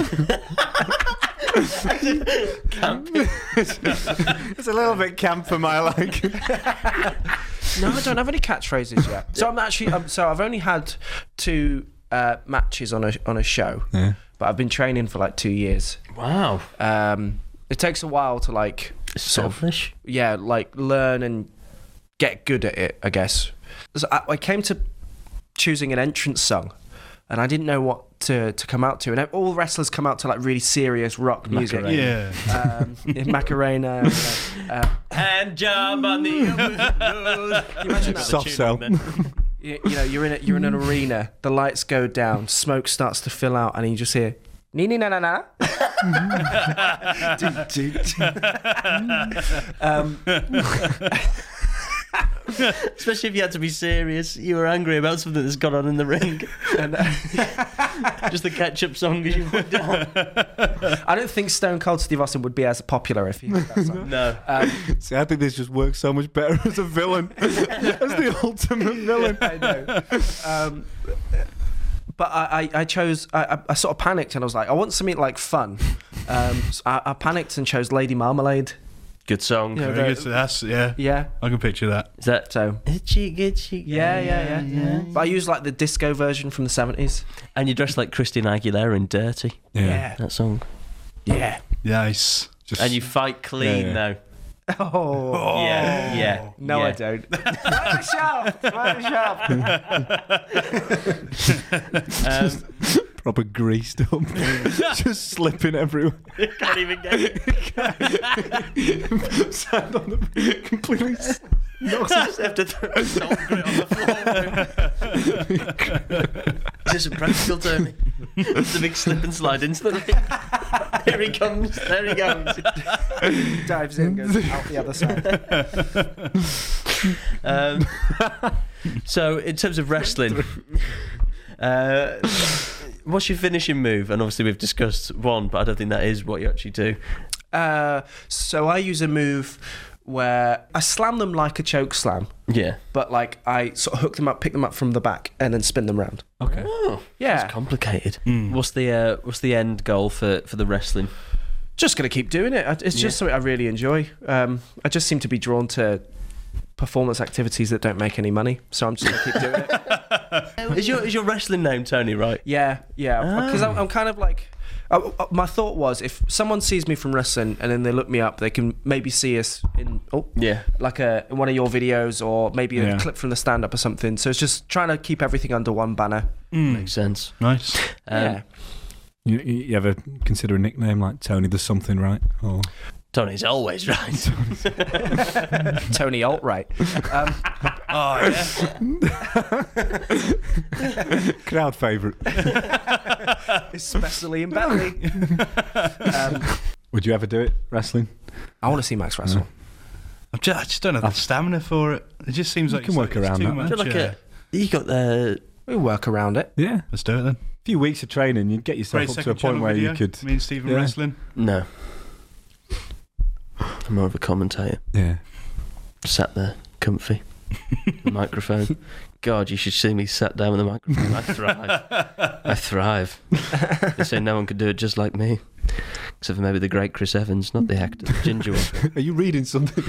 Camp. It's a little bit camp for my like. No, I don't have any catchphrases yet. So I'm actually so I've only had 2 matches on a show, but I've been training for like 2 years. Wow. It takes a while to like Selfish. like learn and get good at it, I guess. So I came to choosing an entrance song, and I didn't know what to come out to. And all wrestlers come out to like really serious rock music. Macarena. Yeah. Macarena. And jump on the Imagine that. Soft sell. You're in an arena. The lights go down. Smoke starts to fill out, and you just hear "Nee nee na na na." Especially if you had to be serious. You were angry about something that's gone on in the ring. And, just the catch-up song as you went down. I don't think Stone Cold Steve Austin would be as popular if he had that song. No. See, I think this just works so much better as a villain. As the ultimate villain. I know. But I chose. I sort of panicked, and I was like, I want something like fun. So I panicked and chose Lady Marmalade. Good song. Yeah. Very good. That's, Yeah. I can picture that. Is that So itchy, itchy? yeah. But I used like the disco version from the 70s. And you dressed like Christina Aguilera in Dirty. Yeah. That song. Yeah. Nice. Just, And you fight clean Yeah. now. Oh. Yeah. No, yeah. I don't. Right sharp. proper greased up. Just slipping everywhere. Can't even get it. Sand on the completely. Just have to throw a salt grit on the floor. Is this a practical term? It's a big slip and slide into the ring. Here he comes. There he goes. Dives in, goes out the other side. So, in terms of wrestling, what's your finishing move? And obviously, we've discussed one, but I don't think that is what you actually do. So I use a move where I slam them like a choke slam, Yeah. but like I sort of hook them up, pick them up from the back, and then spin them round. Okay. Oh, Yeah. it's complicated. What's the end goal for the wrestling? Just going to keep doing it. It's just something I really enjoy. I just seem to be drawn to performance activities that don't make any money, so I'm just going to keep doing it. Is your wrestling name Tony, right? Yeah. Because I'm kind of like... my thought was, if someone sees me from wrestling and then they look me up, they can maybe see us in like in one of your videos, or maybe a clip from the stand-up or something. So it's just trying to keep everything under one banner. Makes sense. Nice. Yeah. You ever consider a nickname like Tony the something, right? Or Tony's always right. Tony Alt-right. crowd favourite? Especially in Batley. Would you ever do it, wrestling? I want to see Max wrestle. I just don't have the stamina for it. It just seems like can work it's around too that, much. Feel like you got the... We work around it. Yeah. Let's do it then. A few weeks of training, you'd get yourself Great up to a second point channel where video, you could... me and Stephen wrestling. No. I'm more of a commentator. Yeah. Sat there, comfy. The microphone. God, you should see me sat down with the microphone. I thrive. They say no one could do it just like me. Except for maybe the great Chris Evans, not the actor, the ginger one. Are you reading something?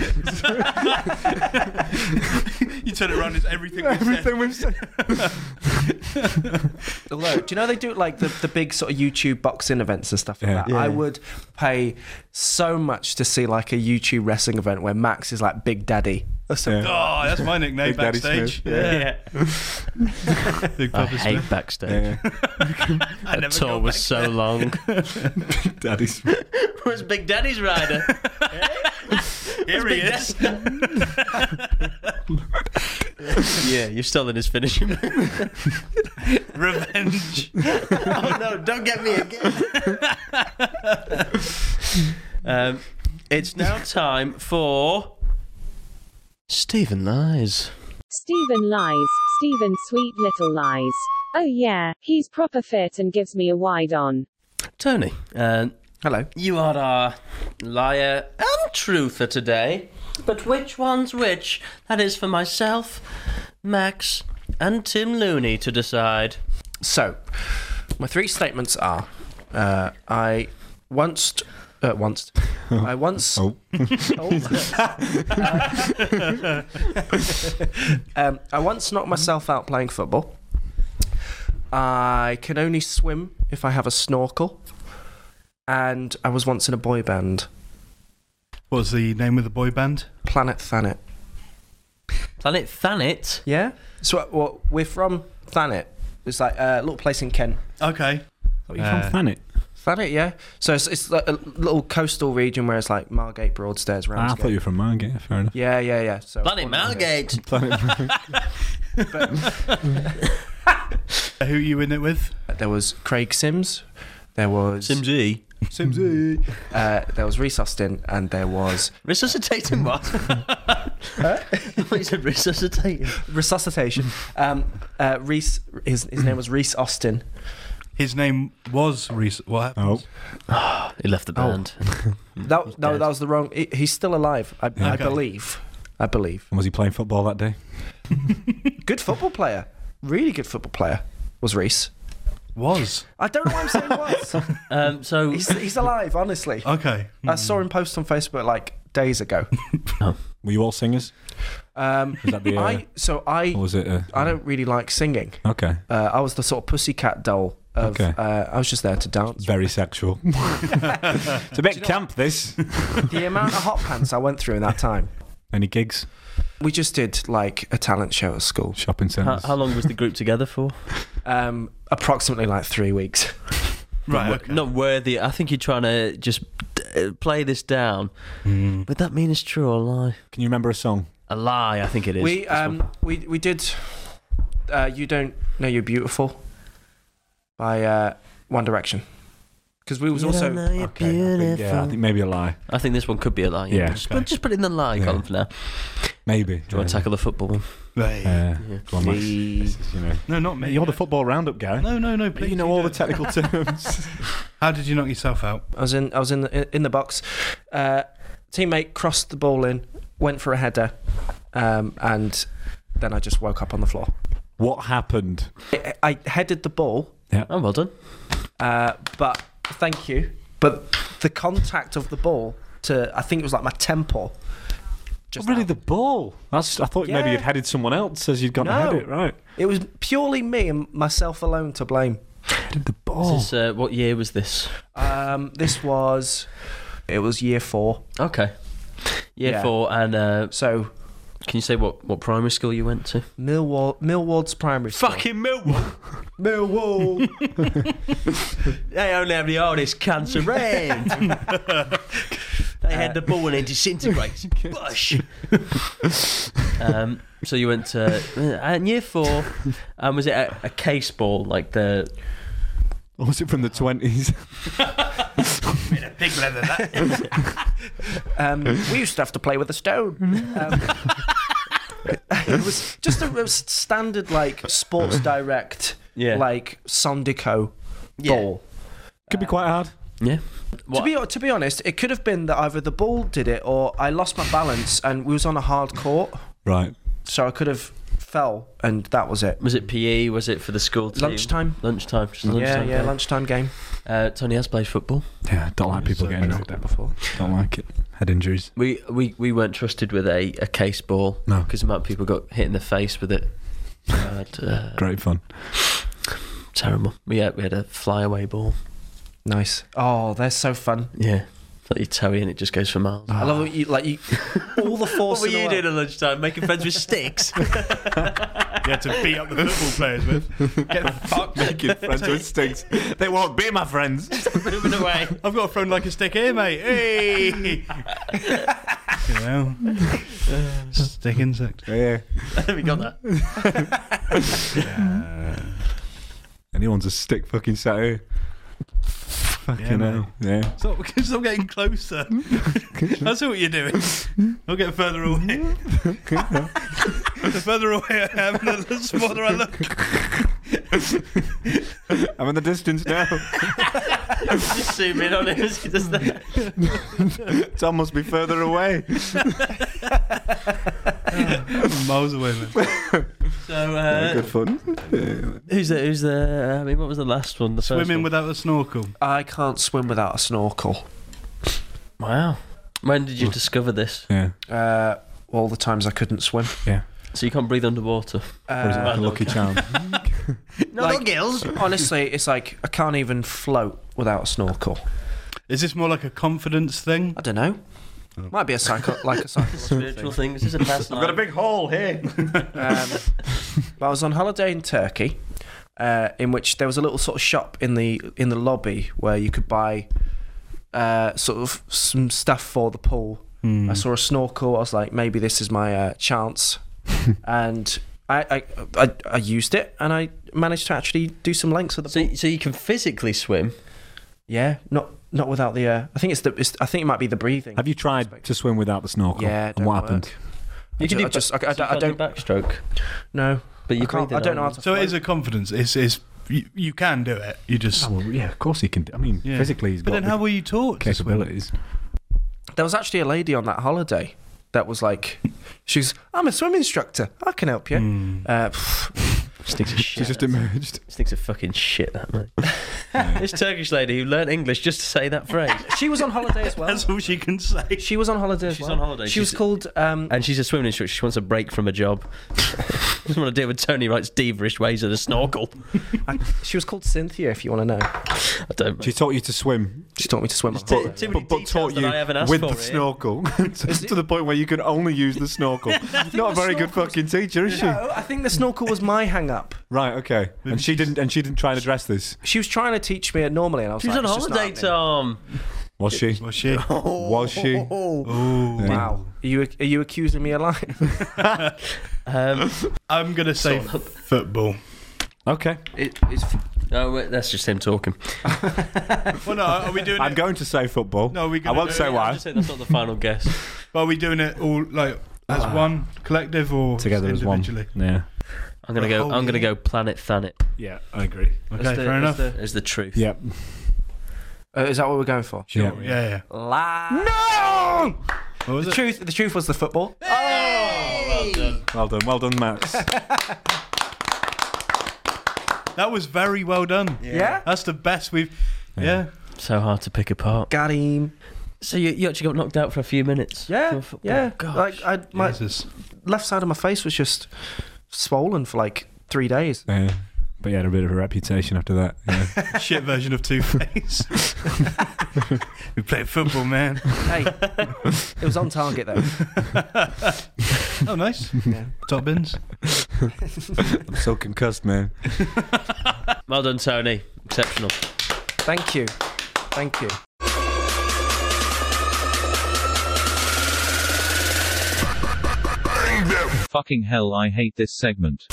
You turn it around, it's everything we've said. Although, do you know they do like the big sort of YouTube boxing events and stuff like that? Yeah. I would pay so much to see like a YouTube wrestling event where Max is like Big Daddy or something. Oh, that's my nickname Big Daddy backstage. Smith. Big I Papa hate Smith. backstage. I never The tour go was back so there. long. Daddy Was Big Daddy's rider? Here he is. Yeah, you're still in his finishing move. Revenge. Oh no, don't get me again. It's now time for Stephen Lies. Stephen lies. Stephen sweet little lies. Oh yeah, he's proper fit and gives me a wide on. Tony, Hello. you are our liar and truther today. But which one's which? That is for myself, Max, and Tim Looney to decide. So, my three statements are: I once. I once knocked myself out playing football. I can only swim if I have a snorkel. And I was once in a boy band. What was the name of the boy band? Planet Thanet. Planet Thanet? Yeah? So well, we're from Thanet. It's like a little place in Kent. Okay. Are you from Thanet? Thanet, yeah. So it's like a little coastal region where it's like Margate, Broadstairs, I Ramsgate. thought you were from Margate, fair enough. Yeah. So Planet Margate. Who are you in it with? There was Craig Sims. There was Simsy. Simsy. There was Reese Austin, and there was Resuscitating what? You said resuscitating. Resuscitation. Reese. His name was Reese Austin. His name was Reese. What happened? He left the band. That was the wrong. He's still alive. I believe. I believe. And was he playing football that day? Good football player. Really good football player was Reese. Was. I don't know why I'm saying was. So He's alive, honestly. Okay. I saw him post on Facebook like days ago. Were you all singers? Was that the, I Or was it? I don't really like singing. Okay. I was the sort of pussycat doll of. Okay. I was just there to dance. Very sexual. It's a bit camp, this. The amount of hot pants I went through in that time. Any gigs? We just did like a talent show at school. Shopping centres? how long was the group together for? Approximately like 3 weeks. Right. Okay. Not worthy. I think you're trying to just play this down. Would that mean it's true or a lie? Can you remember a song? A lie, I think it is. We did You Don't Know You're Beautiful by One Direction. Because we was also I think maybe a lie. I think this one could be a lie. Yeah. Just put it in the lie column for now. Maybe. Do you want to tackle the football one? Right. Go on, Max. This is, No, not me. You're the football roundup guy. No, please. You know all the technical terms. How did you knock yourself out? I was in the box. Teammate crossed the ball in, went for a header, and then I just woke up on the floor. What happened? I headed the ball, Oh, well done. but thank you. But the contact of the ball to, I think it was like my temple. Just really, out. the ball? I thought maybe Yeah. you'd headed someone else as you'd gone to No. head it, right? It was purely me and myself alone to blame. Headed the ball. This is, what year was this? It was year 4. Okay. Year Yeah. 4, and So can you say what primary school you went to? Millward's primary school. Millwall. Millwall. They only have the hardest cancer around. They had the ball and it disintegrates. Bush. So you went to and year 4, and was it a case ball like the? Or was it from the 20s? Big leather that. We used to have to play with a stone. It was just a standard like Sports Direct, Yeah. like Sondico Yeah. ball. Could be quite hard. Yeah. To be honest, it could have been that either the ball did it or I lost my balance and we was on a hard court, Right. so I could have fell and that was it. Was it PE? Was it for the school team? Lunchtime. Lunchtime. Just a lunchtime Yeah, game. lunchtime game. Tony has played football. Yeah, I don't like people getting knocked out before. Don't like it. Head injuries. We weren't trusted with a case ball. No. Because the amount of people got hit in the face with it. Great fun. Terrible. We had a flyaway ball. Nice. Oh, they're so fun. Yeah. Like you toe in, it just goes for miles. I love what you all the force. What were in the you world. doing at lunchtime? Making friends with sticks? You had to beat up the football players with. Get fucked. Making friends with sticks. They won't be my friends. Moving away. I've got thrown like a stick here, mate. Hey! You know. Stick insect. Yeah. We got that. Anyone's a stick fucking sat here. Fucking hell. Yeah. Stop getting closer. That's what you're doing. I'll get further away. The further away I am, the smaller I look. I'm in the distance now. Just zoom in on it as he does that. Tom must be further away. Miles away, man. So, Good fun. who's the? I mean, what was the last one? The first Swimming one? without a snorkel. I can't swim without a snorkel. Wow. When did you discover this? Yeah. All the times I couldn't swim. Yeah. So you can't breathe underwater. Or is it like a lucky charm? No, Like- not gills. Honestly, it's like I can't even float without a snorkel. Is this more like a confidence thing? I don't know. Might be a psychological Spiritual thing. things. This is a past life. big hole here. But I was on holiday in Turkey, in which there was a little sort of shop in the lobby where you could buy sort of some stuff for the pool. I saw a snorkel. I was like, maybe this is my chance, and I used it, and I managed to actually do some lengths of the pool. So you can physically swim. Yeah, not without the. I think I think it might be the breathing. Have you tried to swim without the snorkel? Yeah, it And what don't happened? You can do I don't backstroke. know. But you I can't. I don't know how to. So it float. is a confidence. It's you can do it. You just. Oh, well, yeah, of course he can. I mean, Yeah. physically, he's But got then the how were you taught to swim? capabilities. There was actually a lady on that holiday that was like, she's, I'm a swim instructor. I can help you. Stinks of shit. She's just emerged. Stinks of fucking shit, that mate. This Turkish lady who learnt English just to say that phrase. She was on holiday as well. That's all she can say. She was on holiday as She's well. on holiday. She was She's- called. And she's a swimming instructor. She wants a break from a job. Doesn't want to deal with Tony Wright's diva-ish ways of the snorkel. She was called Cynthia. If you want to know, I don't. She taught you to swim, she taught me to swim. on Too holiday. many but details taught that you I haven't asked with for the here. snorkel to the point where you can only use the snorkel. Not a very good fucking teacher, is she? No, I think the snorkel was my hang-up. Right. Okay. And she didn't try and address this. She was trying to teach me it normally, and I was She was like, on "It's just not holiday, happening." Tom. Was Was she? she? Was she? Ooh. Wow, are you accusing me of lying? I'm gonna say football. Okay. It's Oh, wait, that's just him talking. Well, no, are we doing I'm it? going to say football. No, we I gonna won't do say it. I'll why. just say that's not the final guess. Are we doing it all like as one collective or Together as one. individually? Yeah. I'm gonna go. I'm gonna go Planet Thanet Yeah, I agree. Okay, fair enough. As the truth. Yep. is that what we're going for? Sure. Yeah. Lie. No. What was The it? truth. The truth was the football. Well done, Max. That was very well done. Yeah. That's the best we've. Yeah. So hard to pick apart. Got him. So you actually got knocked out for a few minutes? Yeah, from football? yeah. Gosh. Like my Jesus. left side of my face was just swollen for like 3 days. Yeah. But he had a bit of a reputation after that. Yeah. Shit version of Two-Face. We played football, man. Hey, it was on target though. Oh, nice. Yeah. Top bins. I'm so concussed, man. Well done, Tony. Exceptional. Thank you. Thank you. Fucking hell, I hate this segment.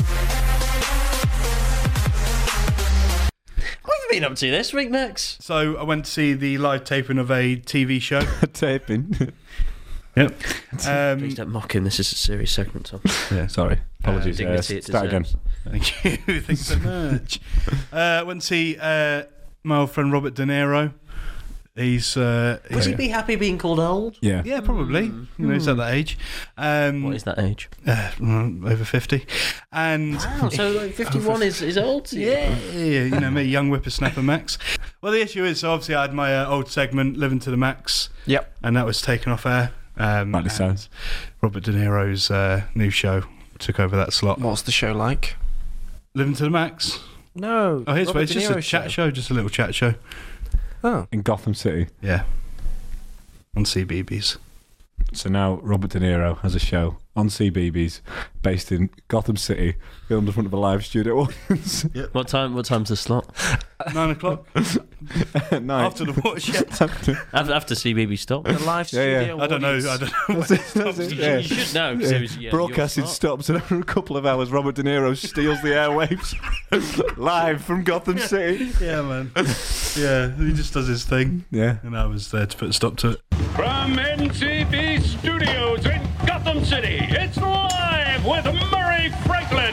What have you been up to this week, Max? So I went to see the live taping of a TV show. Taping. Yep. Please don't mock him. This is a serious segment, Tom. Yeah, sorry. Apologies. Dignity it Start again. deserves. Thank you. Thanks so much. Went to see my old friend Robert De Niro. He's Would he be happy being called old? Yeah. yeah, probably. You know, he's at that age. What is that age? Over 50. And Wow, so like 51 is old to you? yeah, you know me, young whippersnapper Max. Well, the issue is, so obviously I had my old segment, Living to the Max. Yep. And that was taken off air. Rightly and so. Robert De Niro's new show took over that slot. What's the show like? Living to the Max. No. Oh, here's Robert it's just De a Niro chat show, just a little chat show. Oh. In Gotham City. Yeah. On CBeebies. So now Robert De Niro has a show on CBeebies based in Gotham City, filmed in front of a live studio audience. What time's the slot? 9 o'clock At night. after the watershed. After CBeebies stop? The live Yeah, studio I don't know. audience. When it Yeah. You should know, because it was Broadcasting your slot. stops, and after a couple of hours, Robert De Niro steals the airwaves live from Gotham City. Yeah, man. Yeah, he just does his thing. Yeah. And I was there to put a stop to it. From NCB Studios in Gotham City, it's Live with Murray Franklin.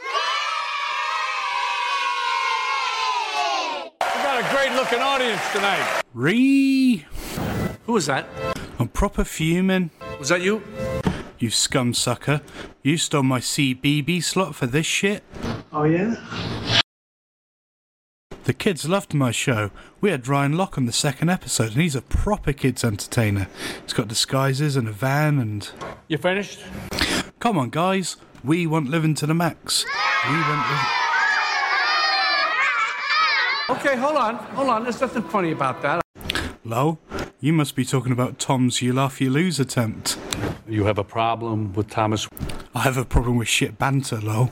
We got a great-looking audience tonight. Who was that? I'm proper fuming. Was that you? You scum sucker. You stole my CBeebies slot for this shit? Oh yeah. The kids loved my show. We had Ryan Locke on the second episode, and he's a proper kids entertainer. He's got disguises and a van and... You finished? Come on, guys. We want Living to the Max. We want... Okay, hold on. There's nothing funny about that. Lol, you must be talking about Tom's You Laugh You Lose attempt. You have a problem with Thomas? I have a problem with shit banter, lol.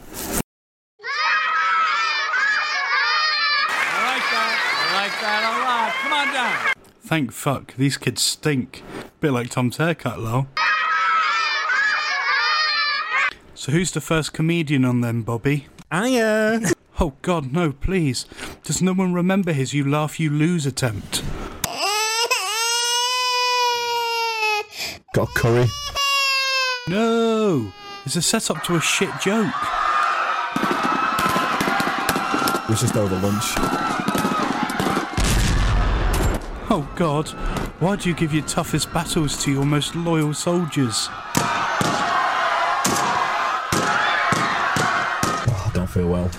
I like that a lot. Come on down. Thank fuck, these kids stink. Bit like Tom's haircut, lol. So who's the first comedian on them, Bobby? Oh god, no, please. Does no one remember his You Laugh You Lose attempt? Got curry. No! It's a setup to a shit joke. It was just over lunch. Oh god, why do you give your toughest battles to your most loyal soldiers? Oh, I don't feel well.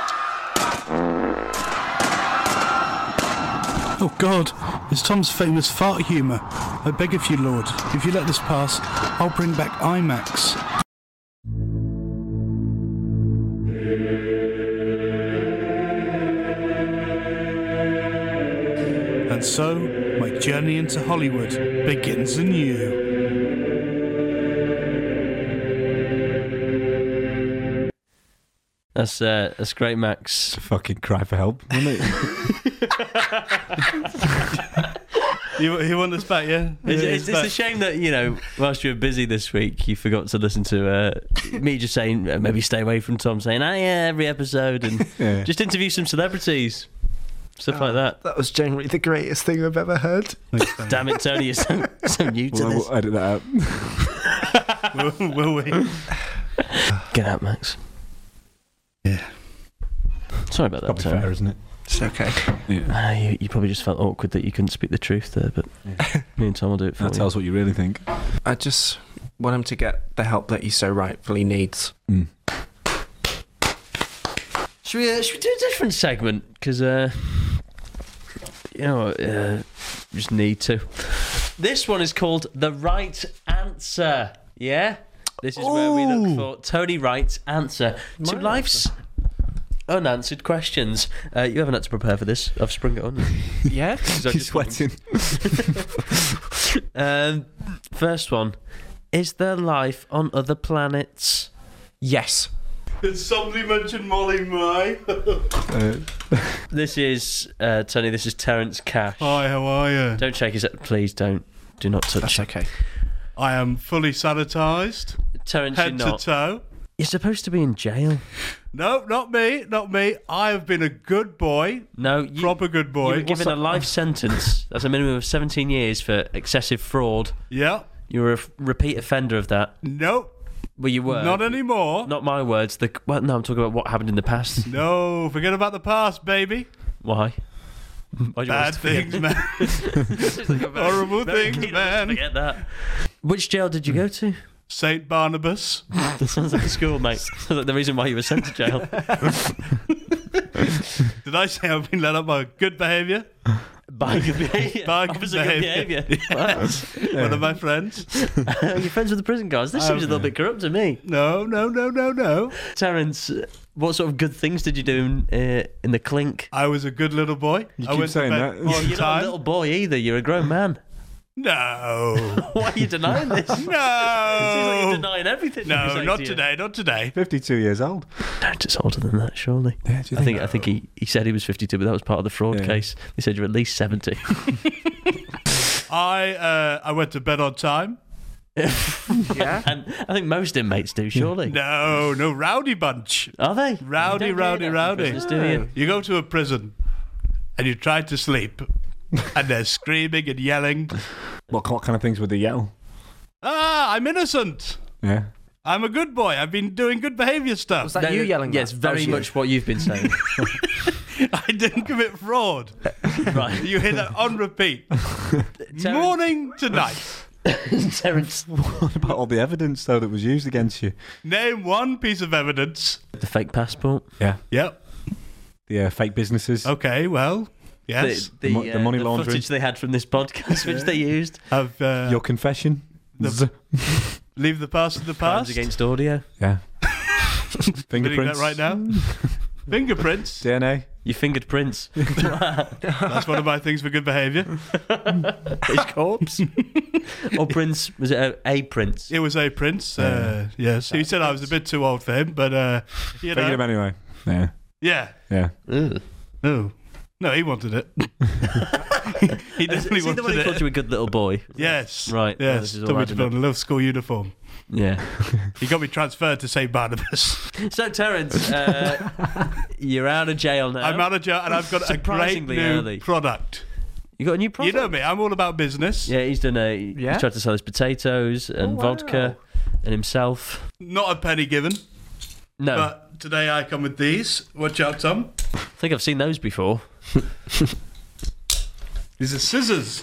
Oh god, it's Tom's famous fart humour. I beg of you, Lord, if you let this pass, I'll bring back IMAX. And so, my journey into Hollywood begins anew. That's great, Max. It's a fucking cry for help, isn't it? You want us back, yeah? It's a shame that, you know, whilst you were busy this week, you forgot to listen to me just saying, maybe stay away from Tom saying, yeah, every episode, and Yeah. just interview some celebrities. Stuff like that. That was generally the greatest thing I've ever heard. Damn it, Tony, you're so new to Well, this. we'll edit that out. Will we? Get out, Max. Yeah. Sorry about that, Probably Tony. fair, isn't it? It's okay. Yeah. You probably just felt awkward that you couldn't speak the truth there, but me and Tom will do it for Now you. tell us what you really think. I just want him to get the help that he so rightfully needs. Mm. Should we do a different segment? Because You know, just need to. This one is called The Right Answer. Yeah? This is where we look for Tony Wright's answer to life's unanswered questions. You haven't had to prepare for this. I've sprung it on you. Yeah? He's sweating. First one. Is there life on other planets? Yes. Did somebody mention Molly Mai? This is, Tony, this is Terence Cash. Hi, how are you? Don't shake his head. Please don't. Do not touch. That's okay. I am fully sanitised, Terence, you're head to not. toe. You're supposed to be in jail. No, not me, not me. I have been a good boy, No, you, proper good you boy. were given a life sentence. That's a minimum of 17 years for excessive fraud. Yeah, You were a repeat offender of that. nope, Well, you were. not anymore. Not my words. Well, no, I'm talking about what happened in the past. No, forget about the past, baby. Why? Why do you want Bad us to forget? things, man. This is like a very- Horrible very things, keen on us to man. Forget that. Which jail did you go to? St. Barnabas. That sounds like a school, mate. Sounds like the reason why you were sent to jail. Did I say I've been let up by good behaviour? By good behaviour. By good Officer good behaviour. behaviour. One of my friends. You're friends with the prison guards. This seems a little bit corrupt to me. No. Terence, what sort of good things did you do in the clink? I was a good little boy. You I keep went saying to bed that. on Well, you're not a time. little boy either. You're a grown man. No. Why are you denying this? Seems like you're No. denying everything. No, we say not to you. today, not today. 52 years old. No, it's older than that, surely. Yeah, do you I think he said he was 52, but that was part of the fraud Yeah. case. They said you're at least 70. I went to bed on time. Yeah? And I think most inmates do, surely. No, rowdy bunch. Are they? Rowdy, You don't rowdy, hear that from rowdy. prisoners, do you? You go to a prison and you try to sleep and they're screaming and yelling. What kind of things would they yell? Ah, I'm innocent. Yeah. I'm a good boy. I've been doing good behaviour stuff. Was that you yelling? Yes, that? That very was you. much what you've been saying. I didn't commit fraud. Right. You hear that on repeat. Morning to night. Terence. What about all the evidence, though, that was used against you? Name one piece of evidence. The fake passport. Yeah. Yep. The fake businesses. Okay, well, yes. The money laundering. footage they had from this podcast, which they used. Of Your confession. leave the past in the Crimes past. against audio. Yeah. Reading Fingerprints. that right now. Fingerprints. DNA. You fingered Prince. That's one of my things for good behaviour. His corpse. Or Prince. Was it a Prince? It was a prince. Yes, he said I was a bit too old for him, but you Fingered him know, anyway. Yeah. yeah. Yeah. Ugh. No, he wanted it. He definitely Is he the one wanted who called it. you a good little boy? Yes. Right. Well, this Yes. is all Told me right, to isn't put on a little school uniform. Yeah. He got me transferred to St. Barnabas. So, Terence, you're out of jail now. I'm out of jail and I've got a great Surprisingly new early. product. You got a new product? You know me, I'm all about business. Yeah, he's done he's tried to sell his potatoes and vodka and himself. Not a penny given. No. But today I come with these. Watch out, Tom. I think I've seen those before. These are scissors.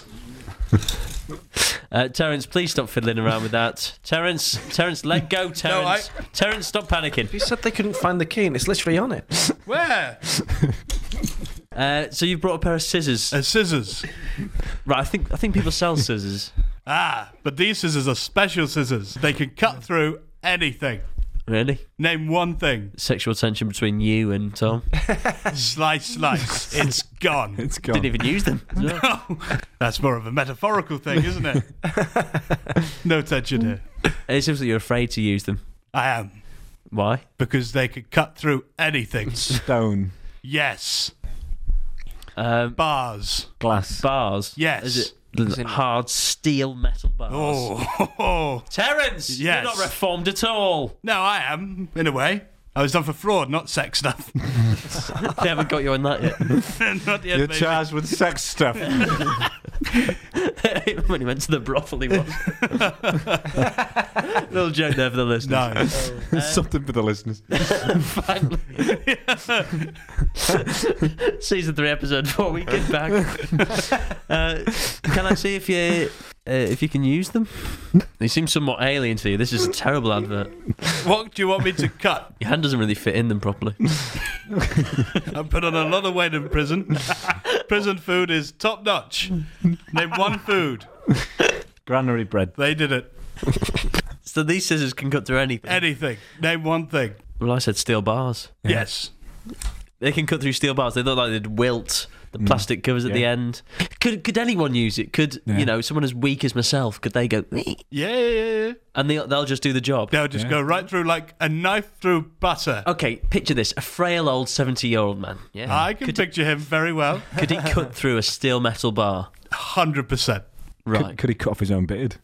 Terence, please stop fiddling around with that. Terence, let go, Terence. Terence, stop panicking. You said they couldn't find the key and it's literally on it. Where? So you've brought a pair of scissors. Scissors. Right, I think people sell scissors. But these scissors are special scissors. They can cut through anything. Really? Name one thing. Sexual tension between you and Tom. Slice. It's gone. It's gone. Didn't even use them. No. That's more of a metaphorical thing, isn't it? No tension here. It seems like you're afraid to use them. I am. Why? Because they can cut through anything. Stone. Yes. Bars. Glass. Yes. Is it hard steel metal bars? Oh. Terence! Yes. You're not reformed at all. No, I am, in a way. I was done for fraud, not sex stuff. They haven't got you on that yet. Not yet, You're baby. charged with sex stuff. When he went to the brothel, he was. Little joke there for the listeners. No. Something for the listeners. Finally. Season 3, episode 4, we get back. Can I see if you can use them? They seem somewhat alien to you. This is a terrible advert. What do you want me to cut? Your hand doesn't really fit in them properly. I put on a lot of weight in prison. Prison food is top notch. Name one food. Granary bread. They did it. So these scissors can cut through anything. Anything. Name one thing. Well, I said steel bars. Yes. They can cut through steel bars. They look like they'd wilt. The plastic covers at the end. Could anyone use it? Could someone as weak as myself? Could they go? Yeah. And they'll just do the job. They'll just go right through like a knife through butter. Okay, picture this: a frail old 70-year-old man. Yeah, I can picture him very well. Could he cut through a steel metal bar? 100%. Right. Could he cut off his own beard?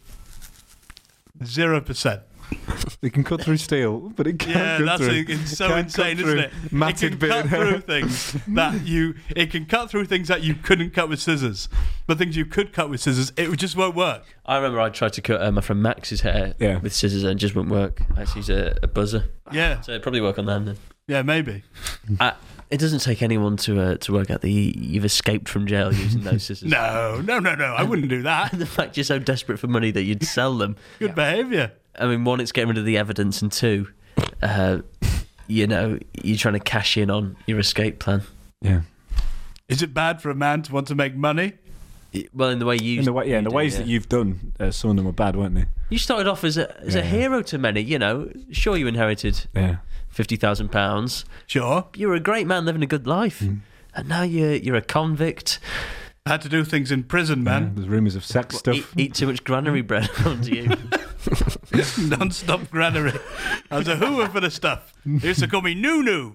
0%. It can cut through steel, but it can't. Yeah, cut that's through. it's so insane, isn't it? Matted It can cut through things it can cut through things that you couldn't cut with scissors, but things you could cut with scissors, it just won't work. I remember I tried to cut my friend Max's hair with scissors and it just wouldn't work. Actually, he's a buzzer. Yeah. So it'd probably work on them then. Yeah, maybe. It doesn't take anyone to work out that you've escaped from jail using those scissors. No. I wouldn't do that. The fact you're so desperate for money that you'd sell them. Good behaviour. I mean, one, it's getting rid of the evidence, and two, you're trying to cash in on your escape plan. Yeah. Is it bad for a man to want to make money? Well, in the way you... In the ways that you've done, some of them were bad, weren't they? You started off as a hero to many, Sure, you inherited £50,000. Sure. You were a great man living a good life. And now you're a convict. I had to do things in prison, man. Yeah, there's rumours of sex stuff. Eat too much granary bread onto you. Non-stop granary. I was a hoover for the stuff. They used to call me Nunu.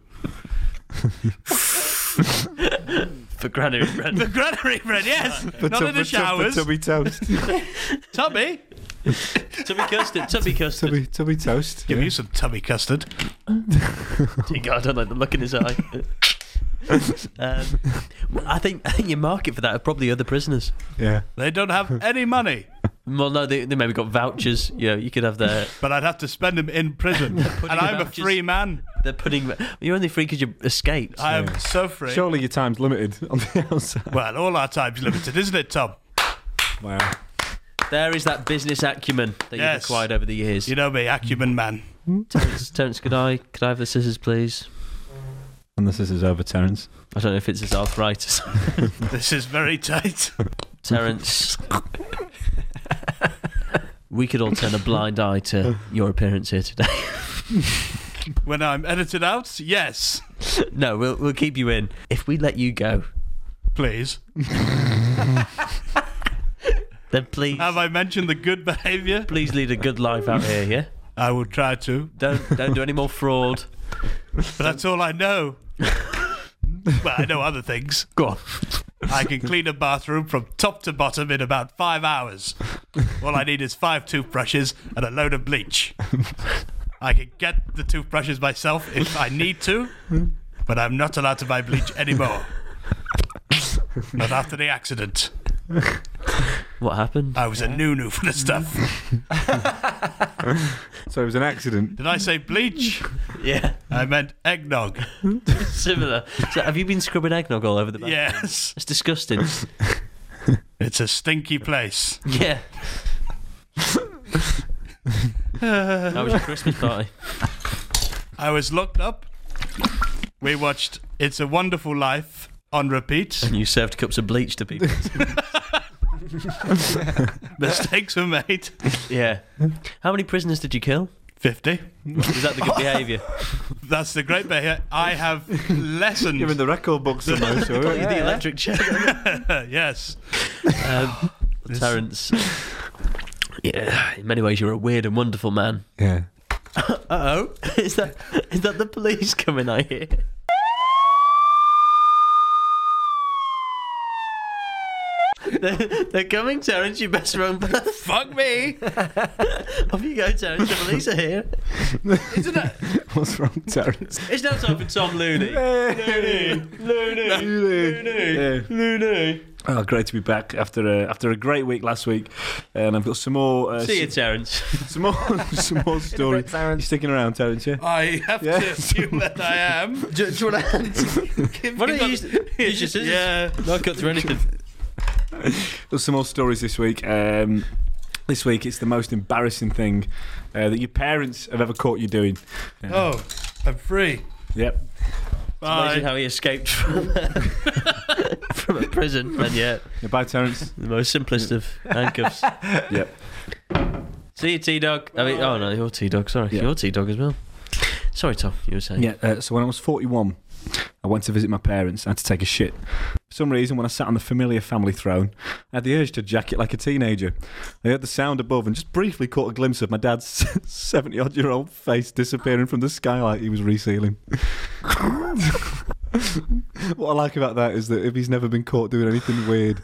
For granary bread. For granary bread, yes. Not in the showers. For tubby toast. Tubby? Tubby custard. Tubby toast. Give you some tubby custard. Dear God, I don't like the look in his eye. I think your market for that are probably other prisoners. Yeah. They don't have any money. Well, no, they maybe got vouchers. You could have their... But I'd have to spend them in prison. And I'm a free man. They're putting... You're only free because you escaped. I am so free. Surely your time's limited on the outside. Well, all our time's limited, isn't it, Tom? Wow. There is that business acumen that you've acquired over the years. You know me, acumen man. Terence, could I have the scissors, please? And the scissors over, Terence. I don't know if it's his arthritis. This is very tight. Terence, we could all turn a blind eye to your appearance here today. When I'm edited out, yes. No, we'll keep you in. If we let you go, please. Then please. Have I mentioned the good behaviour? Please lead a good life out here, yeah? I will try to. Don't do any more fraud. But that's all I know. Well, I know other things. Go on. I can clean a bathroom from top to bottom in about 5 hours. All I need is 5 toothbrushes and a load of bleach. I can get the toothbrushes myself if I need to, but I'm not allowed to buy bleach anymore. Not after the accident. What happened? I was a Nunu for the stuff. So it was an accident. Did I say bleach? Yeah. I meant eggnog. Similar. So have you been scrubbing eggnog all over the bathroom? Yes. It's disgusting. It's a stinky place. Yeah. How was your Christmas party? I was locked up. We watched It's a Wonderful Life on repeat. And you served cups of bleach to people. Mistakes were made. Yeah. How many prisoners did you kill? 50. Is that the good behaviour? That's the great behaviour. I have lessened. You're in the record book somewhere, so The electric chair. Yes. Terence. Yeah, in many ways you're a weird and wonderful man. Yeah. Uh-oh. Is that the police coming, I hear? They're coming, Terence. You best run. Fuck me. Off you go, Terence. The police are here. Isn't it? What's wrong, Terence? It's now time for Tom Looney. Looney. Oh, great to be back after a great week last week, and I've got some more. See you, Terence. Some more stories. You're sticking around, Terence? Yeah. I have to assume that I am. Do you want to? Why don't you use your scissors? Yeah. Not cut through anything. Got some more stories this week. This week it's the most embarrassing thing that your parents have ever caught you doing. Oh, I'm free. Yep. It's amazing how he escaped from from a prison, and yet Bye, Terence. the most simplest of handcuffs. Yep. See you, T-Dog. I mean, oh no, you're T-Dog. Sorry, Yeah. you're T-Dog as well. Sorry, Tom. You were saying. Yeah, so when I was 41, I went to visit my parents. I had to take a shit. For some reason, when I sat on the familiar family throne, I had the urge to jack it like a teenager. I heard the sound above and just briefly caught a glimpse of my dad's 70-odd-year-old face disappearing from the skylight he was resealing. What I like about that is that if he's never been caught doing anything weird,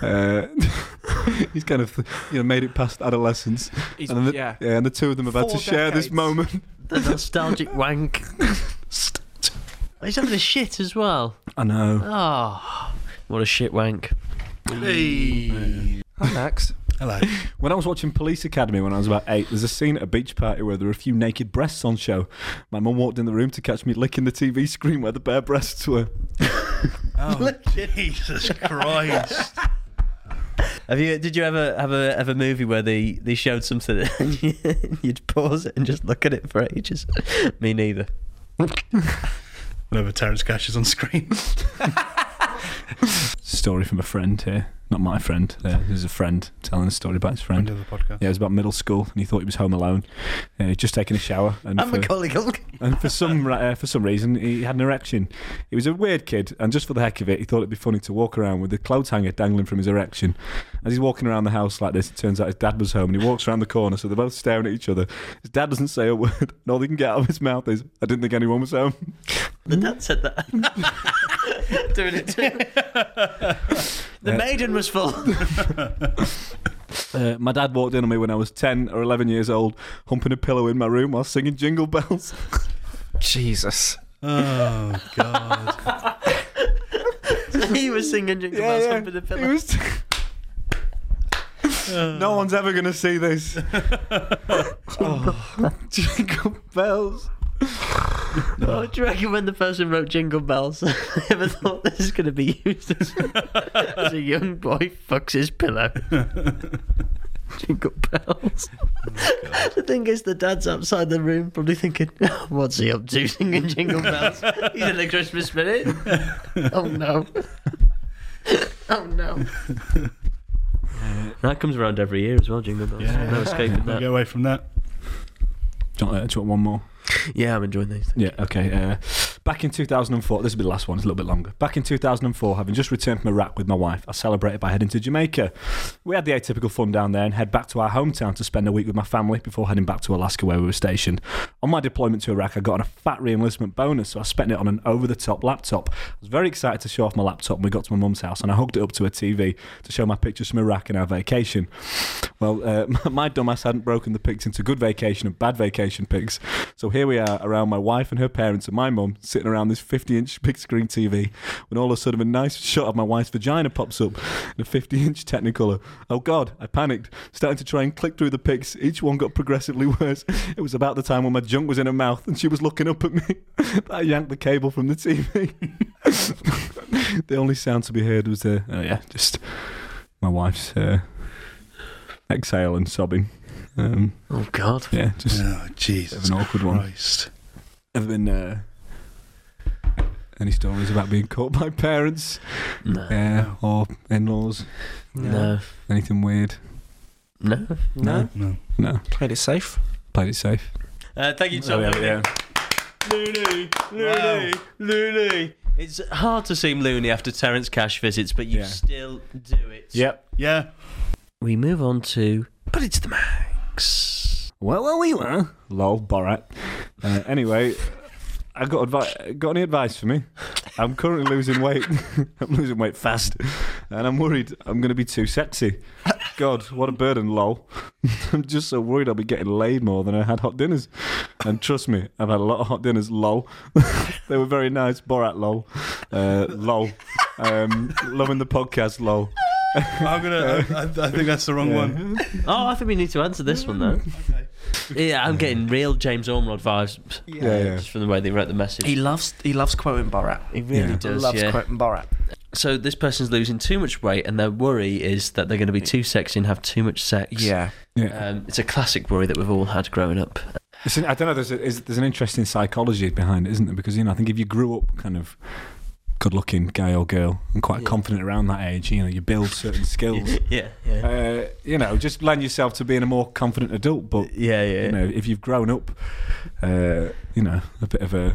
he's kind of made it past adolescence. And the two of them have had to 4 share this decades. moment. The nostalgic wank. He's having a shit as well. I know. Oh, what a shit wank. Hey. Hi, Max. Hello. When I was watching Police Academy when I was about 8, there's a scene at a beach party where there were a few naked breasts on show. My mum walked in the room to catch me licking the TV screen where the bare breasts were. Oh, Jesus Christ. Did you ever have a movie where they showed something and you'd pause it and just look at it for ages? Me neither. Whenever Terence Cash is on screen. Story from a friend here. Not my friend. There's a friend telling a story about his friend. End of the podcast. Yeah, it was about middle school, and he thought he was home alone. He'd just taken a shower, and for some reason he had an erection. He was a weird kid, and just for the heck of it, he thought it'd be funny to walk around with the clothes hanger dangling from his erection. As he's walking around the house like this, it turns out his dad was home, and he walks around the corner, so they're both staring at each other. His dad doesn't say a word, and all he can get out of his mouth is, "I didn't think anyone was home." The dad said that. Doing it too. The maiden was full. My dad walked in on me when I was 10 or 11 years old, humping a pillow in my room while singing Jingle Bells. Jesus. Oh, God. He was singing Jingle Bells humping the pillow. He was no one's ever going to see this. Jingle Bells. Oh, do you reckon when the person wrote Jingle Bells, they ever thought this is going to be used as a young boy fucks his pillow? Jingle Bells. The thing is, the dad's outside the room probably thinking, what's he up to singing Jingle Bells? He's in the Christmas spirit. Oh no. Oh no. That comes around every year as well, Jingle Bells. Yeah. No escaping that. Get away from that. Do you want one more? Yeah, I'm enjoying these. Yeah, okay. Back in 2004, this will be the last one, it's a little bit longer. Back in 2004, having just returned from Iraq with my wife, I celebrated by heading to Jamaica. We had the atypical fun down there and head back to our hometown to spend a week with my family before heading back to Alaska where we were stationed. On my deployment to Iraq, I got a fat re-enlistment bonus, so I spent it on an over-the-top laptop. I was very excited to show off my laptop when we got to my mum's house, and I hugged it up to a TV to show my pictures from Iraq and our vacation. Well, my dumbass hadn't broken the pics into good vacation and bad vacation pics, so here we are around my wife and her parents and my mum sitting around this 50-inch big screen TV when all of a sudden a nice shot of my wife's vagina pops up in a 50-inch Technicolor. Oh God, I panicked, starting to try and click through the pics. Each one got progressively worse. It was about the time when my junk was in her mouth and she was looking up at me. I yanked the cable from the TV. The only sound to be heard was just my wife's exhale and sobbing. Oh God. Yeah, just Oh, Jesus. an awkward one. Christ. Ever been any stories about being caught by parents? No. Or in-laws? No. Anything weird? No. No. No. Played it safe. Played it safe. Thank you, Tom. Looney. It's hard to seem loony after Terence Cash visits, but you still do it. Yep. Yeah. We move on to Put It to the Max. Well, we were. Lol, Borat. Anyway, I got any advice for me? I'm currently losing weight. I'm losing weight fast, and I'm worried I'm going to be too sexy. God, what a burden, lol. I'm just so worried I'll be getting laid more than I had hot dinners. And trust me, I've had a lot of hot dinners, lol. They were very nice, Borat, lol. Lol. Loving the podcast, lol. I think that's the wrong one. Oh, I think we need to answer this one, though. Yeah, I'm getting real James Ormrod vibes. Yeah. Just from the way they wrote the message. He loves quoting Borat. He really does, Loves quoting Borat. So this person's losing too much weight, and their worry is that they're going to be too sexy and have too much sex. Yeah. It's a classic worry that we've all had growing up. I don't know. There's an interesting psychology behind it, isn't there? Because I think if you grew up kind of good-looking guy or girl and quite confident around that age, you build certain skills. Yeah. Just lend yourself to being a more confident adult. But if you've grown up, a bit of a,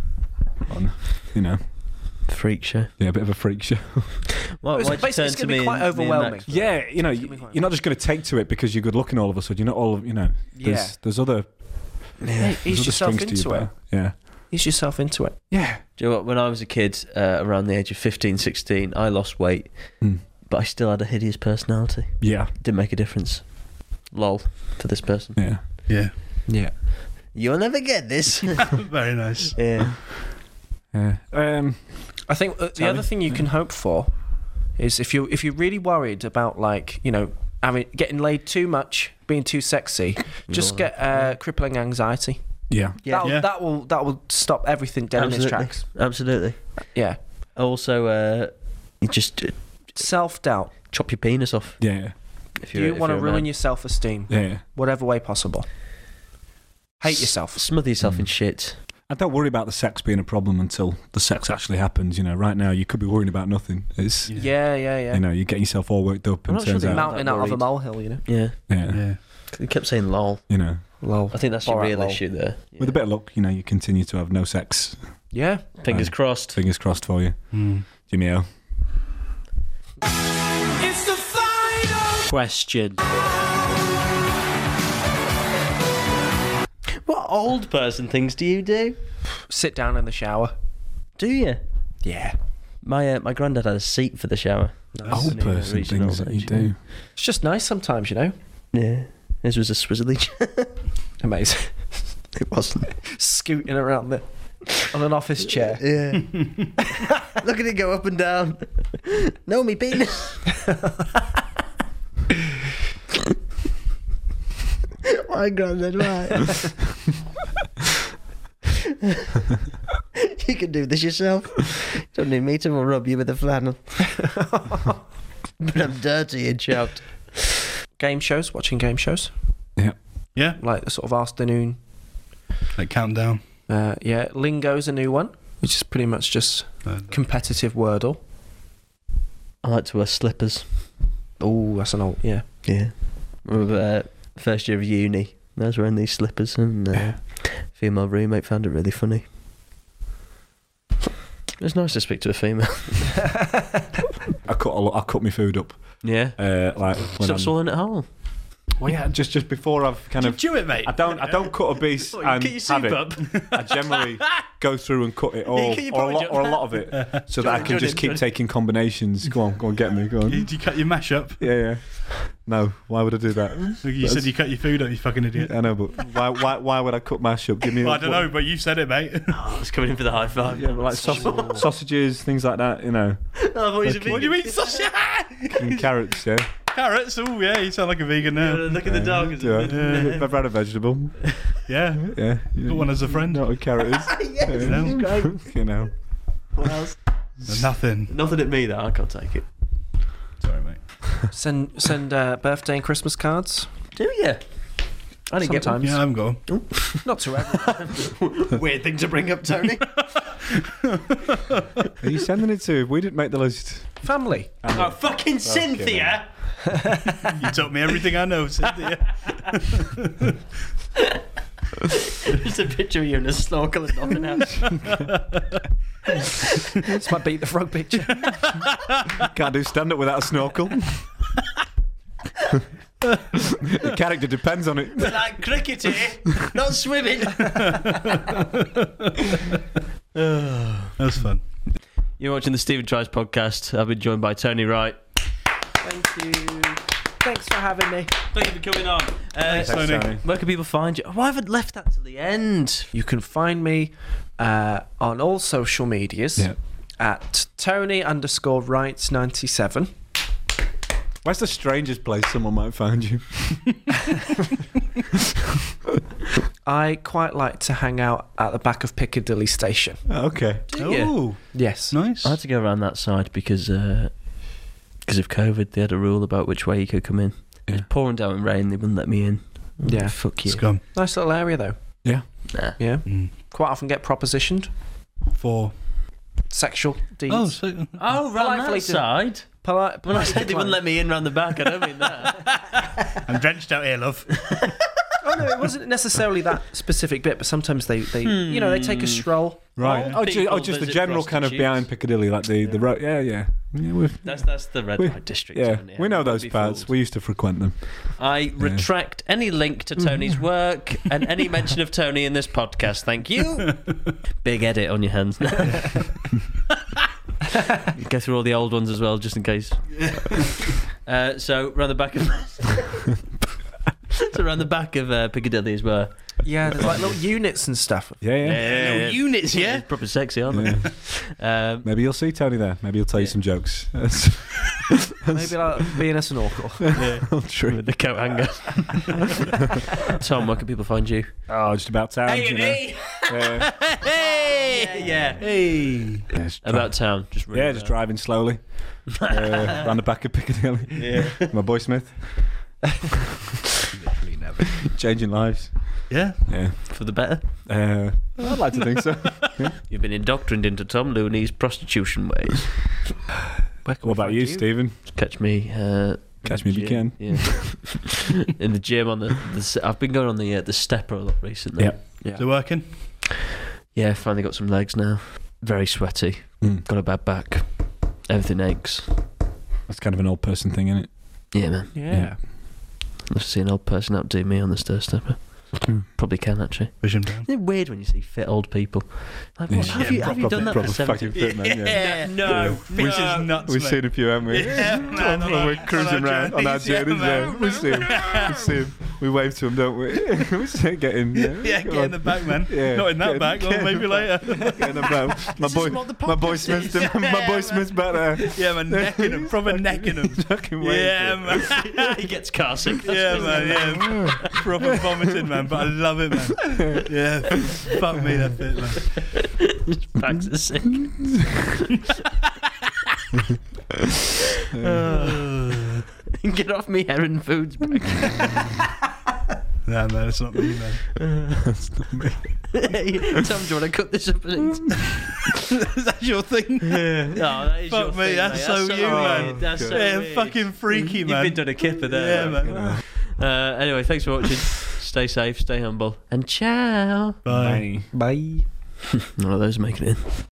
freak show. Yeah, a bit of a freak show. Why'd you Basically, turn it's to going to be me quite and- me and overwhelming. Max? Yeah, you're not just going to take to it because you're good looking all of a sudden. You're not all, there's other. Hey, ease there's yourself other strings to into your it. bow. Yeah. Ease yourself into it. Yeah. Do you know what? When I was a kid, around the age of 15, 16, I lost weight, but I still had a hideous personality. Yeah. Didn't make a difference. Lol to this person. Yeah. Yeah. Yeah. You'll never get this. Very nice. Yeah. Yeah. I think the other thing you can hope for is if you're really worried about getting laid too much, being too sexy, just get crippling anxiety. Yeah. That will stop everything dead in its tracks. Absolutely. Yeah. Also, you just Self-doubt. chop your penis off. Yeah. If You want to you're a ruin man. your self-esteem, Yeah. whatever way possible. Hate yourself. Smother yourself in shit. I don't worry about the sex being a problem until the sex actually happens. Right now you could be worrying about nothing. It's Yeah. you're getting yourself all worked up, I'm and not sure turns they out, Mountain out of a worried. molehill, Yeah. yeah, You kept saying lol. Lol. I think that's your Borat real lol. issue there. with a bit of luck, you continue to have no sex. Yeah. Fingers crossed. Fingers crossed for you, Jimmy O. It's the final Question. What old person things do you do? Sit down in the shower. Do you? Yeah. My granddad had a seat for the shower. Old person reaching things old that you age, do. It's just nice sometimes, Yeah. His was a swizzly chair. Amazing. It wasn't. Scooting around on an office chair. Yeah. Look at it go up and down. No, me penis. My granddad, right? You can do this yourself. Don't need me to rub you with a flannel. But I'm dirty and shout. Game shows, watching game shows. Yeah. Yeah. Like the sort of afternoon. Like Countdown. Yeah, Lingo's a new one, which is pretty much just competitive Wordle. I like to wear slippers. Oh, that's an old, yeah. Yeah. Remember first year of uni, I was wearing these slippers and female roommate found it really funny. It was nice to speak to a female. I cut my food up. Yeah. Like when Stop swallowing it whole. Well, yeah, just before I've kind of chew it, mate. I don't cut a piece You and cut your have soup it. up. I generally go through and cut it all, cut your or a porridge lot up. of it, so that I can just keep taking combinations. Go on, get me. Go on. You cut your mash up. Yeah. No, why would I do that? You said you cut your food up, you fucking idiot. I know, but why would I cut mash up? Give me. Well, I don't know, but you said it, mate. I was coming in for the high five. Yeah, but like sausages, things like that. What do you mean, sausage? And carrots. Yeah. Carrots? Oh, yeah, you sound like a vegan now. Look at the dog. Yeah. I've had a vegetable. Yeah. Yeah. Got one as a friend. Not a carrot. Yes, it's great. What else? Nothing. Nothing at me, though. I can't take it. Sorry, mate. Send birthday and Christmas cards. Do you? I didn't Sometimes. Yeah, I haven't got one. Not to everyone. Weird thing to bring up, Tony. Are you sending it to? We didn't make the list. Family. Oh, fucking Cynthia! You taught me everything I know, Cynthia. Just a picture of you in a snorkel and nothing else. It's my Beat the Frog picture. Can't do stand up without a snorkel. The character depends on it. Like cricket here, not swimming. That's fun. You're watching the Stephen Tries podcast. I've been joined by Tony Wright. Thank you. Thanks for having me. Thank you for coming on. Thanks, Tony. Where can people find you? Why have I left that to the end? You can find me on all social medias at Tony_Wright97. Where's the strangest place someone might find you? I quite like to hang out at the back of Piccadilly Station. Okay. Oh, Yes. nice. I had to go around that side because of COVID. They had a rule about which way you could come in. It was pouring down rain. They wouldn't let me in. Yeah. Fuck you. Scum. Nice little area though. Yeah. Nah. Yeah. Quite often get propositioned. For sexual deeds. Oh, round that side. When I said they wouldn't let me in round the back, I don't mean that. I'm drenched out here, love. Oh no, it wasn't necessarily that specific bit, but sometimes they they take a stroll. Right. Just the general kind of behind Piccadilly, like the road. Yeah, That's the red light district. Yeah, isn't it? we know Don't those be parts. fooled. We used to frequent them. I retract any link to Tony's work and any mention of Tony in this podcast. Thank you. Big edit on your hands now. Go through all the old ones as well, just in case. So around the back of Piccadilly as well. Yeah, there's like little units and stuff. Yeah. Units, yeah. Proper sexy, aren't they? Maybe you'll see Tony there. Maybe he'll tell you some jokes. Maybe like being a snorkel. True. With the coat hanger. Tom, where can people find you? Oh, just about town. A&E. Hey. About town. Just driving slowly around the back of Piccadilly. Yeah. My boy Smith. Literally never. Changing lives. Yeah. For the better. I'd like to think so. Yeah. You've been indoctrinated into Tom Looney's prostitution ways. What about you, Stephen? Catch me. Catch me if you can. Yeah. In the gym on the I've been going on the stepper a lot recently. Yeah. Is it working? Yeah, finally got some legs now. Very sweaty. Got a bad back. Everything aches. That's kind of an old person thing, isn't it? Yeah, man. Yeah. I've seen an old person outdo me on the stair stepper. Probably can, actually. Vision down. Isn't it weird when you see fit old people? Like, what, have you done that for proper 70? fucking fit, man. Yeah. No. Which is nuts, We've mate. seen a few, haven't we? Yeah, man, When we're cruising around on our journeys, we see him. We wave to him, don't we? We see him get in. Yeah, get in the back, man. Yeah. Not in that Get- back, get- or maybe later. Get in the back. My boy Smith's back there. Yeah, man, necking him, proper necking him. Fucking wave. Yeah, man. He gets car sick. Yeah, man, yeah. Proper vomiting, man, but I love it, man. Yeah, fuck me, that fit, man. Bags are sick. Get off me, Heron Foods bag. Nah, man, that's not me, man. That's not me. Hey, Tom, do you want to cut this up and eat? Is that your thing? No, that is Fuck your me, thing, that's mate. so you, man. weird. That's so Yeah, weird. fucking freaky, man. You've been done a kipper there. Yeah, man. Anyway, thanks for watching. Stay safe, stay humble, and ciao. Bye. Bye. None of those making it in.